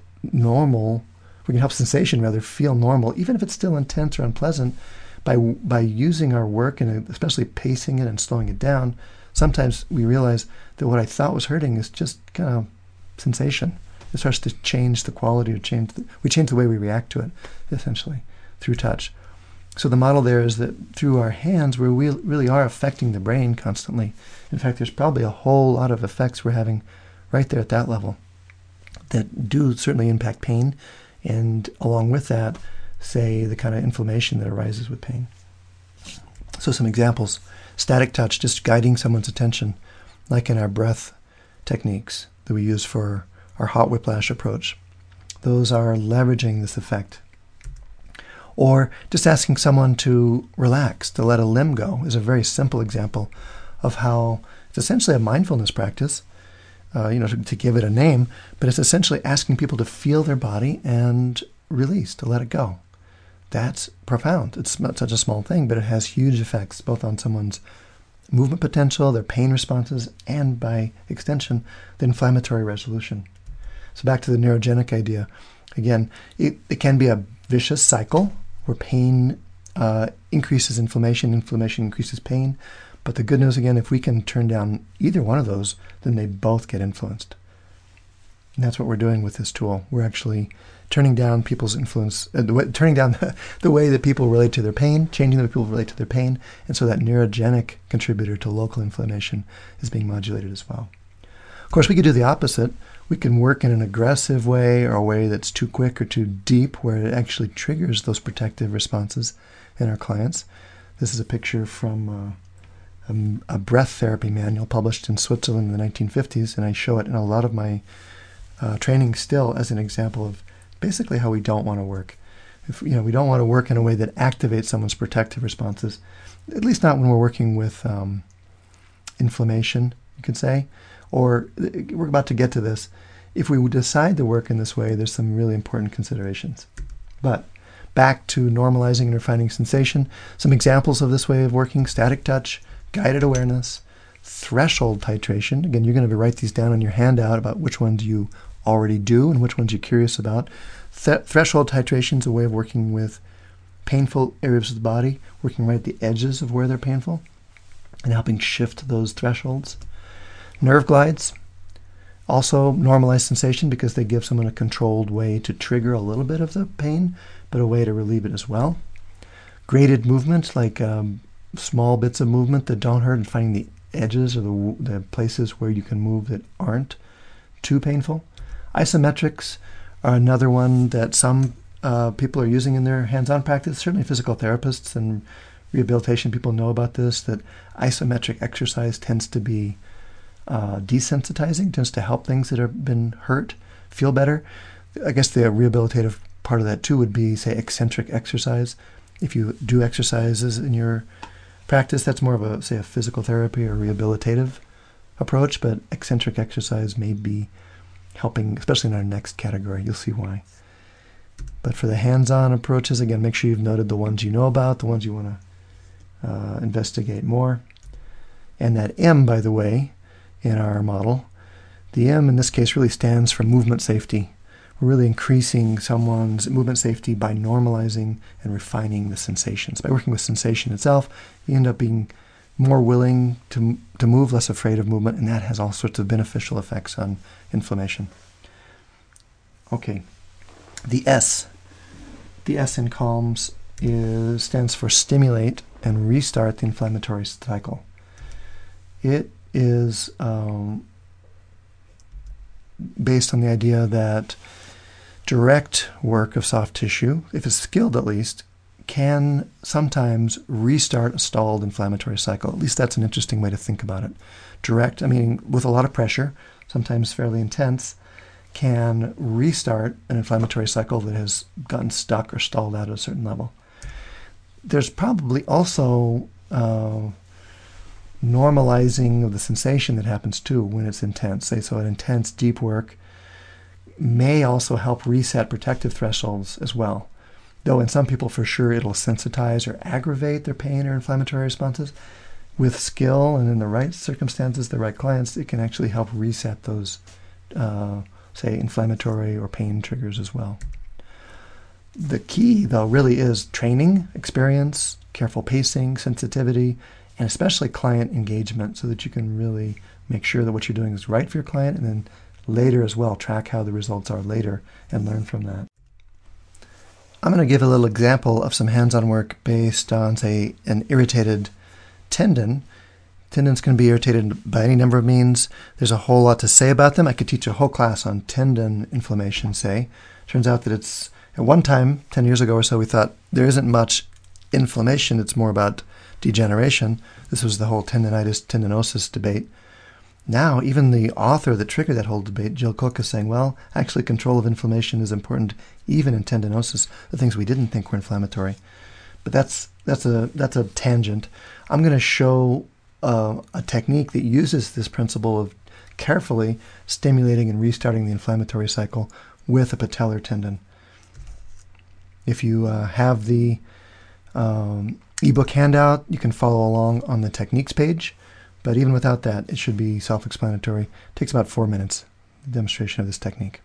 sensation rather feel normal, even if it's still intense or unpleasant, by using our work and especially pacing it and slowing it down. Sometimes we realize that what I thought was hurting is just kind of sensation. It starts to change the quality, we change the way we react to it, essentially, through touch. So the model there is that through our hands, we really are affecting the brain constantly. In fact, there's probably a whole lot of effects we're having right there at that level that do certainly impact pain, and along with that, say, the kind of inflammation that arises with pain. So some examples. Static touch, just guiding someone's attention, like in our breath techniques that we use for our hot whiplash approach. Those are leveraging this effect. Or just asking someone to relax, to let a limb go, is a very simple example of how it's essentially a mindfulness practice, to give it a name, but it's essentially asking people to feel their body and release, to let it go. That's profound. It's not such a small thing, but it has huge effects both on someone's movement potential, their pain responses, and by extension, the inflammatory resolution. So back to the neurogenic idea. Again, it can be a vicious cycle where pain increases inflammation increases pain. But the good news, again, if we can turn down either one of those, then they both get influenced. And that's what we're doing with this tool. We're actually turning down people's influence, turning down the way that people relate to their pain, changing the way people relate to their pain, and so that neurogenic contributor to local inflammation is being modulated as well. Of course, we could do the opposite. We can work in an aggressive way, or a way that's too quick or too deep, where it actually triggers those protective responses in our clients. This is a picture from a breath therapy manual published in Switzerland in the 1950s, and I show it in a lot of my training still as an example of basically how we don't want to work. We don't want to work in a way that activates someone's protective responses, at least not when we're working with inflammation, you could say. Or we're about to get to this. If we decide to work in this way, there's some really important considerations. But back to normalizing and refining sensation, some examples of this way of working: static touch, guided awareness, threshold titration. Again, you're going to write these down on your handout about which ones you already do and which ones you're curious about. Threshold titration is a way of working with painful areas of the body, working right at the edges of where they're painful and helping shift those thresholds. Nerve glides also normalize sensation because they give someone a controlled way to trigger a little bit of the pain, but a way to relieve it as well. Graded movements, like small bits of movement that don't hurt, and finding the edges or the places where you can move that aren't too painful. Isometrics are another one that some people are using in their hands-on practice. Certainly physical therapists and rehabilitation people know about this, that isometric exercise tends to be desensitizing, tends to help things that have been hurt feel better. I guess the rehabilitative part of that too would be, say, eccentric exercise. If you do exercises in your practice, that's more of a physical therapy or rehabilitative approach, but eccentric exercise may be helping, especially in our next category. You'll see why. But for the hands-on approaches, again, make sure you've noted the ones you know about, the ones you want to investigate more. And that M, by the way, in our model, the M in this case really stands for movement safety. We're really increasing someone's movement safety by normalizing and refining the sensations. By working with sensation itself, you end up being more willing to move, less afraid of movement, and that has all sorts of beneficial effects on inflammation. Okay, the S in CALMS stands for stimulate and restart the inflammatory cycle. It is based on the idea that direct work of soft tissue, if it's skilled at least, can sometimes restart a stalled inflammatory cycle. At least that's an interesting way to think about it. Direct, I mean, with a lot of pressure, sometimes fairly intense, can restart an inflammatory cycle that has gotten stuck or stalled out at a certain level. There's probably also normalizing of the sensation that happens too when it's intense. So an intense deep work may also help reset protective thresholds as well. Though in some people for sure it'll sensitize or aggravate their pain or inflammatory responses. With skill and in the right circumstances, the right clients, it can actually help reset those, say, inflammatory or pain triggers as well. The key, though, really is training, experience, careful pacing, sensitivity, and especially client engagement so that you can really make sure that what you're doing is right for your client, and then later as well, track how the results are later and learn from that. I'm going to give a little example of some hands-on work based on, say, an irritated tendon. Tendons can be irritated by any number of means. There's a whole lot to say about them. I could teach a whole class on tendon inflammation, say. Turns out that it's, at one time, 10 years ago or so, we thought there isn't much inflammation. It's more about degeneration. This was the whole tendinitis, tendinosis debate. Now, even the author that triggered that whole debate, Jill Cook, is saying, well, actually control of inflammation is important even in tendinosis, the things we didn't think were inflammatory. But that's a tangent. I'm going to show a technique that uses this principle of carefully stimulating and restarting the inflammatory cycle with a patellar tendon. If you have the ebook handout, you can follow along on the techniques page. But even without that, it should be self-explanatory. It takes about 4 minutes, the demonstration of this technique.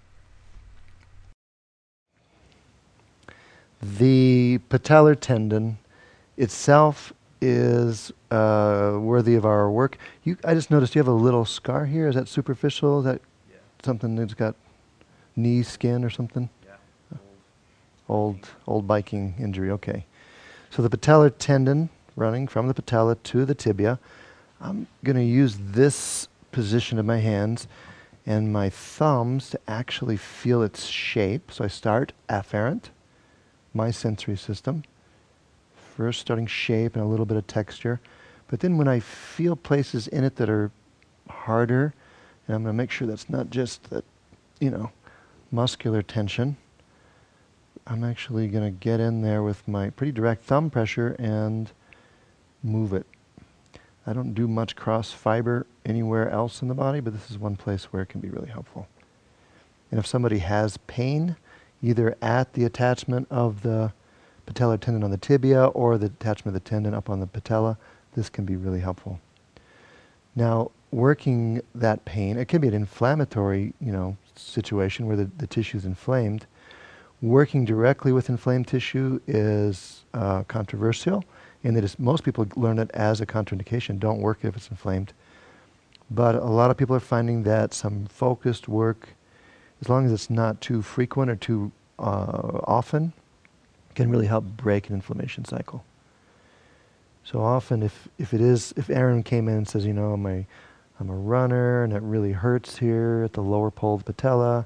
The patellar tendon itself is worthy of our work. I just noticed you have a little scar here. Is that superficial? Is that something that's got knee skin or something? Yeah. Old biking injury. Okay. So the patellar tendon running from the patella to the tibia. I'm going to use this position of my hands and my thumbs to actually feel its shape. So I start afferent, my sensory system. First starting shape and a little bit of texture. But then when I feel places in it that are harder, and I'm going to make sure that's not just that, muscular tension, I'm actually going to get in there with my pretty direct thumb pressure and move it. I don't do much cross fiber anywhere else in the body, but this is one place where it can be really helpful. And if somebody has pain, either at the attachment of the patellar tendon on the tibia or the attachment of the tendon up on the patella, this can be really helpful. Now, working that pain, it can be an inflammatory, situation where the tissue is inflamed. Working directly with inflamed tissue is controversial, in that most people learn it as a contraindication. Don't work if it's inflamed. But a lot of people are finding that some focused work, as long as it's not too frequent or too often, can really help break an inflammation cycle. So often if Aaron came in and says, I'm a runner and it really hurts here at the lower pole of the patella,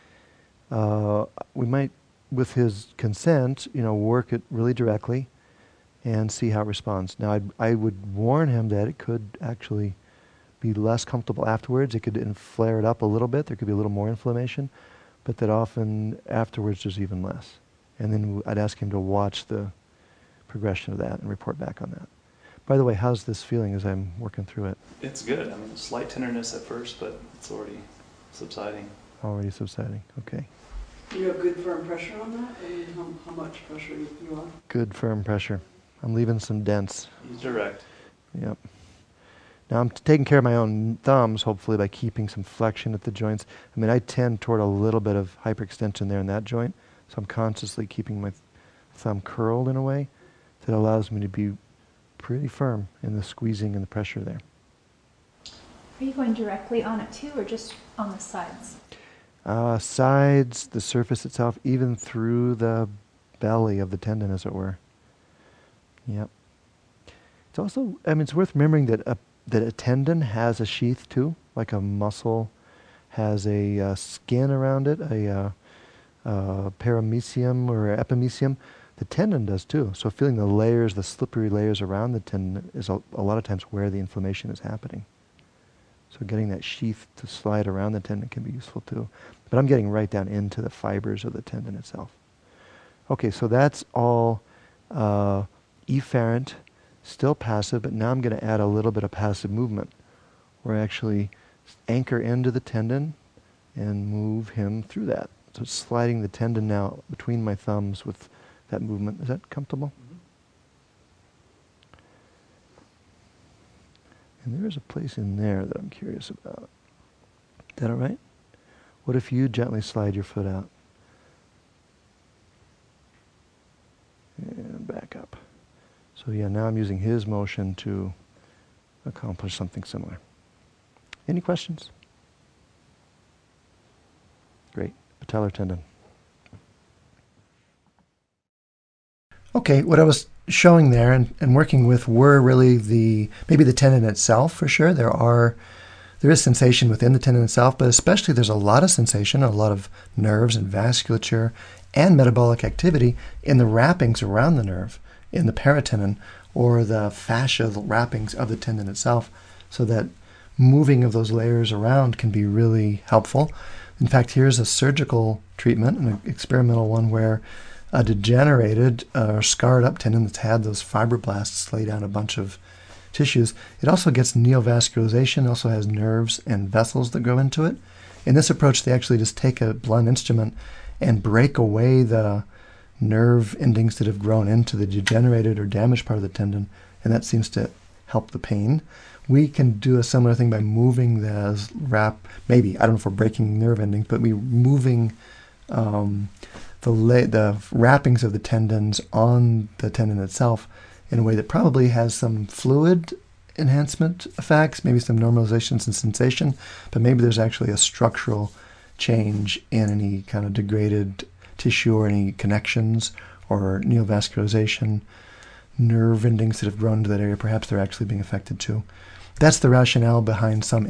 we might, with his consent, work it really directly and see how it responds. Now, I would warn him that it could actually be less comfortable afterwards. It could flare it up a little bit. There could be a little more inflammation, but that often afterwards there's even less. And then I'd ask him to watch the progression of that and report back on that. By the way, how's this feeling as I'm working through it? It's good. Slight tenderness at first, but it's already subsiding. Already subsiding, okay. You have good firm pressure on that? How much pressure you are? Good firm pressure. I'm leaving some dents. He's direct. Yep. Now I'm taking care of my own thumbs, hopefully, by keeping some flexion at the joints. I tend toward a little bit of hyperextension there in that joint, so I'm consciously keeping my thumb curled in a way that allows me to be pretty firm in the squeezing and the pressure there. Are you going directly on it too, or just on the sides? Sides, the surface itself, even through the belly of the tendon, as it were. Yep. It's also, it's worth remembering that a tendon has a sheath too, like a muscle has a skin around it, a paramecium or epimecium. The tendon does too. So feeling the layers, the slippery layers around the tendon is a lot of times where the inflammation is happening. So getting that sheath to slide around the tendon can be useful too. but I'm getting right down into the fibers of the tendon itself. Okay, so that's all efferent, still passive, but now I'm going to add a little bit of passive movement, where I actually anchor into the tendon and move him through that. So it's sliding the tendon now between my thumbs with that movement. Is that comfortable? And there is a place in there that I'm curious about. Is that all right? What if you gently slide your foot out? And back up. So yeah, now I'm using his motion to accomplish something similar. Any questions? Great. Patellar tendon. Okay, what I was showing there and working with were really maybe the tendon itself for sure. There is sensation within the tendon itself, but especially there's a lot of sensation, a lot of nerves and vasculature and metabolic activity in the wrappings around the nerve, in the paratendon or the fascia wrappings of the tendon itself, so that moving of those layers around can be really helpful. In fact, here's a surgical treatment, an experimental one, where a degenerated or scarred up tendon that's had those fibroblasts lay down a bunch of tissues. It also gets neovascularization, also has nerves and vessels that go into it. In this approach, they actually just take a blunt instrument and break away the nerve endings that have grown into the degenerated or damaged part of the tendon, and that seems to help the pain. We can do a similar thing by moving the maybe, I don't know if we're breaking nerve endings, but we're moving the wrappings of the tendons on the tendon itself in a way that probably has some fluid enhancement effects, maybe some normalization and sensation, but maybe there's actually a structural change in any kind of degraded tissue or any connections or neovascularization, nerve endings that have grown into that area. Perhaps they're actually being affected too. That's the rationale behind some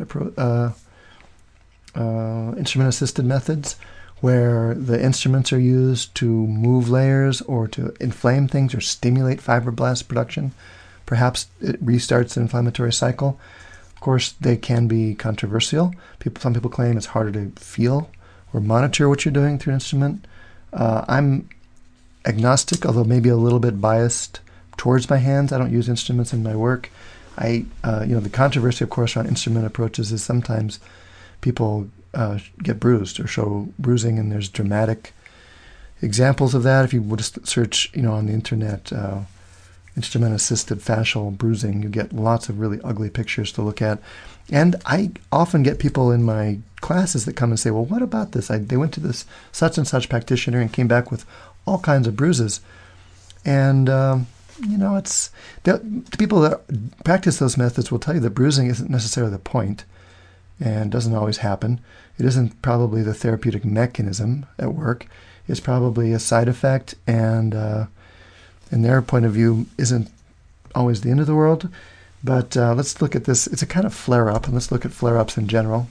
instrument-assisted methods, where the instruments are used to move layers or to inflame things or stimulate fibroblast production. Perhaps it restarts the inflammatory cycle. Of course, they can be controversial. Some people claim it's harder to feel or monitor what you're doing through an instrument. I'm agnostic, although maybe a little bit biased towards my hands. I don't use instruments in my work. The controversy, of course, around instrument approaches is sometimes people get bruised or show bruising, and there's dramatic examples of that. If you would just search, on the internet, instrument-assisted fascial bruising, you get lots of really ugly pictures to look at. And I often get people in my classes that come and say, well, what about this? They went to this such and such practitioner and came back with all kinds of bruises. And, it's the people that practice those methods will tell you that bruising isn't necessarily the point and doesn't always happen. It isn't probably the therapeutic mechanism at work. It's probably a side effect, and in their point of view, isn't always the end of the world. But let's look at this. It's a kind of flare-up, and let's look at flare-ups in general.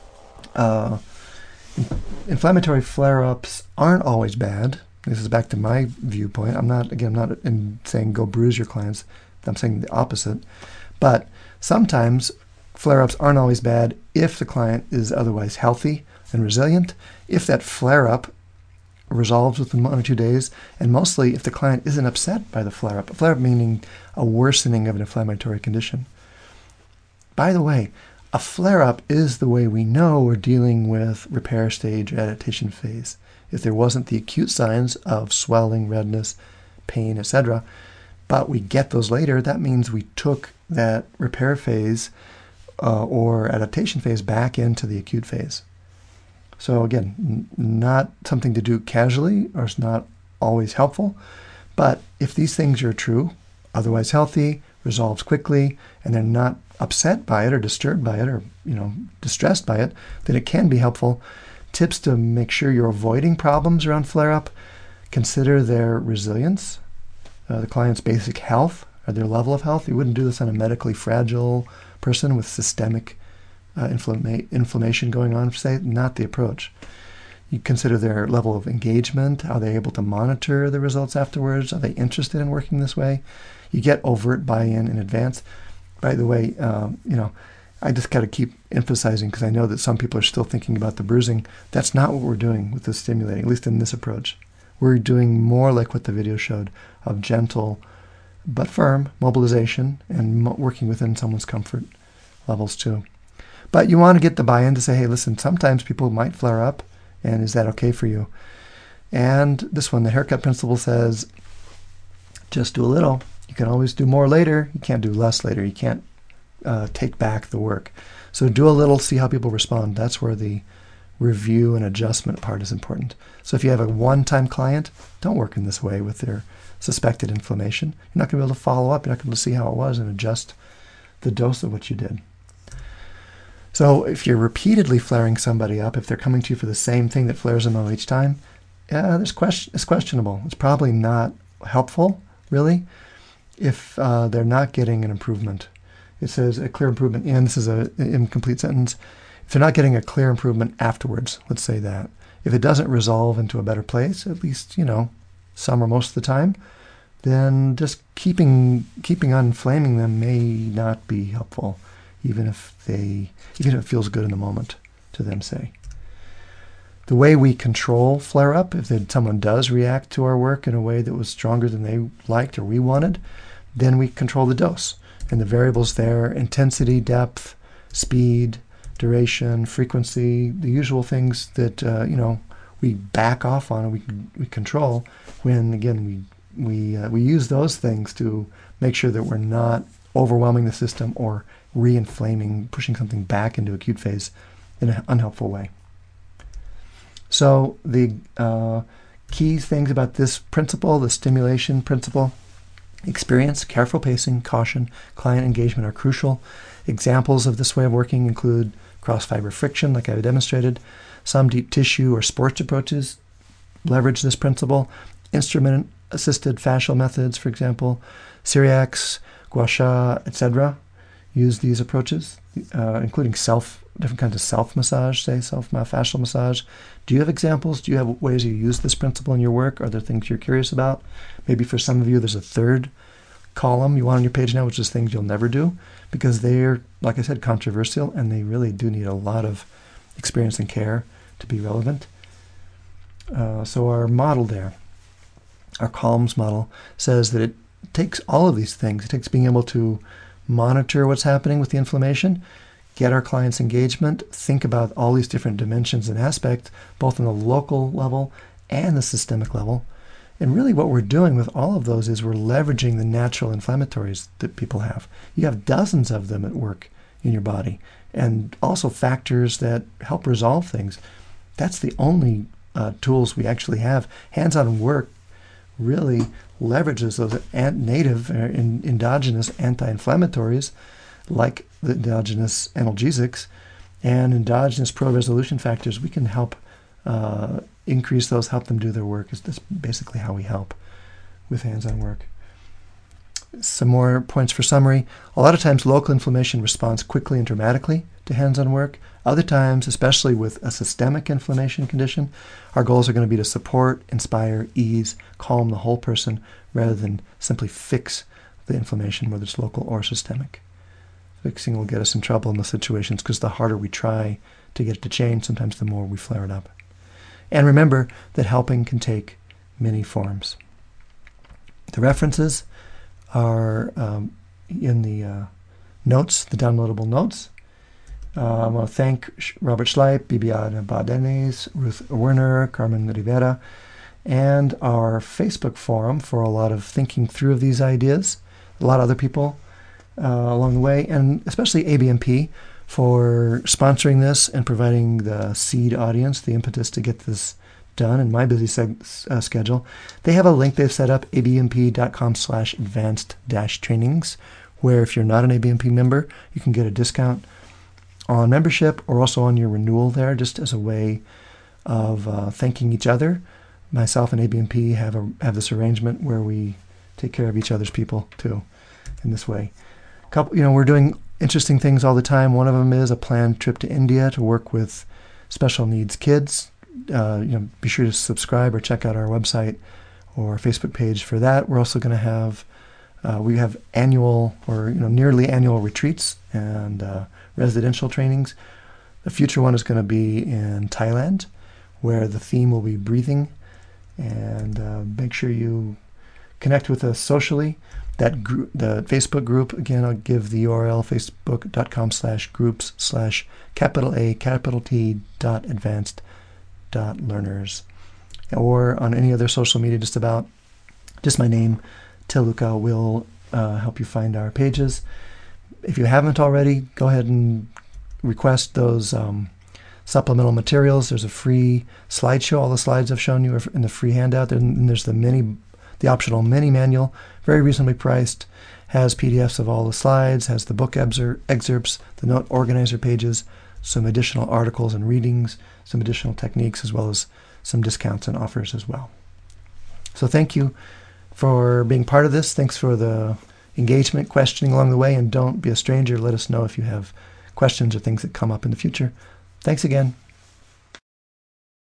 Inflammatory flare-ups aren't always bad. This is back to my viewpoint. I'm not saying go bruise your clients. I'm saying the opposite. But sometimes flare-ups aren't always bad if the client is otherwise healthy and resilient, if that flare-up resolves within 1 or 2 days, and mostly if the client isn't upset by the flare-up. A flare-up meaning a worsening of an inflammatory condition. By the way, a flare-up is the way we know we're dealing with repair stage or adaptation phase. If there wasn't the acute signs of swelling, redness, pain, etc., but we get those later, that means we took that repair phase or adaptation phase back into the acute phase. So again, not something to do casually, or it's not always helpful. But if these things are true, otherwise healthy, resolves quickly, and they're not upset by it or disturbed by it or distressed by it, then it can be helpful. Tips to make sure you're avoiding problems around flare-up: consider their resilience, the client's basic health, or their level of health. You wouldn't do this on a medically fragile person with systemic inflammation going on, say, not the approach. You consider their level of engagement. Are they able to monitor the results afterwards? Are they interested in working this way? You get overt buy-in in advance. By the way, I just got to keep emphasizing, because I know that some people are still thinking about the bruising. That's not what we're doing with the stimulating, at least in this approach. We're doing more like what the video showed, of gentle but firm mobilization and working within someone's comfort levels too. But you want to get the buy-in to say, hey, listen, sometimes people might flare up, and is that okay for you? And this one, the haircut principle, says, just do a little. You can always do more later. You can't do less later. You can't take back the work. So do a little, see how people respond. That's where the review and adjustment part is important. So if you have a one-time client, don't work in this way with their suspected inflammation. You're not going to be able to follow up. You're not going to be able to see how it was and adjust the dose of what you did. So if you're repeatedly flaring somebody up, if they're coming to you for the same thing that flares them up each time, it's questionable. It's probably not helpful, really, if they're not getting an improvement. It says a clear improvement, and this is an incomplete sentence. If they're not getting a clear improvement afterwards, let's say that. If it doesn't resolve into a better place, at least, some or most of the time, then just keeping on inflaming them may not be helpful, even if it feels good in the moment to them, say. The way we control flare-up, if someone does react to our work in a way that was stronger than they liked or we wanted, then we control the dose. And the variables there, intensity, depth, speed, duration, frequency, the usual things that, we back off on and we control when, again, we use those things to make sure that we're not overwhelming the system or re-inflaming, pushing something back into acute phase in an unhelpful way. So the key things about this principle, the stimulation principle: experience, careful pacing, caution, client engagement are crucial. Examples of this way of working include cross-fiber friction, like I've demonstrated. Some deep tissue or sports approaches leverage this principle. Instrument-assisted fascial methods, for example, Cyriax, Gua Sha, etc., use these approaches, including different kinds of self-massage, say self-fascial massage. Do you have examples? Do you have ways you use this principle in your work? Are there things you're curious about? Maybe for some of you there's a third column you want on your page now, which is things you'll never do, because they're, like I said, controversial, and they really do need a lot of experience and care to be relevant. So our model there, our columns model, says that it takes all of these things. It takes being able to monitor what's happening with the inflammation, get our clients' engagement, think about all these different dimensions and aspects, both on the local level and the systemic level. And really what we're doing with all of those is we're leveraging the natural inflammatories that people have. You have dozens of them at work in your body, and also factors that help resolve things. That's the only tools we actually have. Hands-on work really leverages those native endogenous anti-inflammatories, like the endogenous analgesics and endogenous pro-resolution factors. We can help increase those, help them do their work. That's basically how we help with hands-on work. Some more points for summary. A lot of times local inflammation responds quickly and dramatically to hands-on work. Other times, especially with a systemic inflammation condition, our goals are going to be to support, inspire, ease, calm the whole person, rather than simply fix the inflammation, whether it's local or systemic. Fixing will get us in trouble in those situations, because the harder we try to get it to change, sometimes the more we flare it up. And remember that helping can take many forms. The references are in the notes, the downloadable notes. I want to thank Robert Schleip, Bibiana Badenes, Ruth Werner, Carmen Rivera, and our Facebook forum for a lot of thinking through of these ideas. A lot of other people along the way, and especially ABMP for sponsoring this and providing the seed audience, the impetus to get this done in my busy schedule. They have a link they've set up, abmp.com/advanced-trainings, where if you're not an ABMP member, you can get a discount on membership or also on your renewal there, just as a way of thanking each other. Myself and ABMP have this arrangement where we take care of each other's people too in this way. We're doing interesting things all the time. One of them is a planned trip to India to work with special needs kids. Be sure to subscribe or check out our website or Facebook page for that. We're also going to have We have annual or nearly annual retreats and residential trainings. The future one is going to be in Thailand, where the theme will be breathing. And make sure you connect with us socially. That the Facebook group, again, I'll give the URL, facebook.com/groups/T.advanced.learners. Or on any other social media, just my name, Teluka, will help you find our pages. If you haven't already, go ahead and request those supplemental materials. There's a free slideshow. All the slides I've shown you are in the free handout. And there's the optional mini manual, very reasonably priced, has PDFs of all the slides, has the book excerpts, the note organizer pages, some additional articles and readings, some additional techniques, as well as some discounts and offers as well. So thank you for being part of this. Thanks for the engagement, questioning along the way, and don't be a stranger. Let us know if you have questions or things that come up in the future. Thanks again.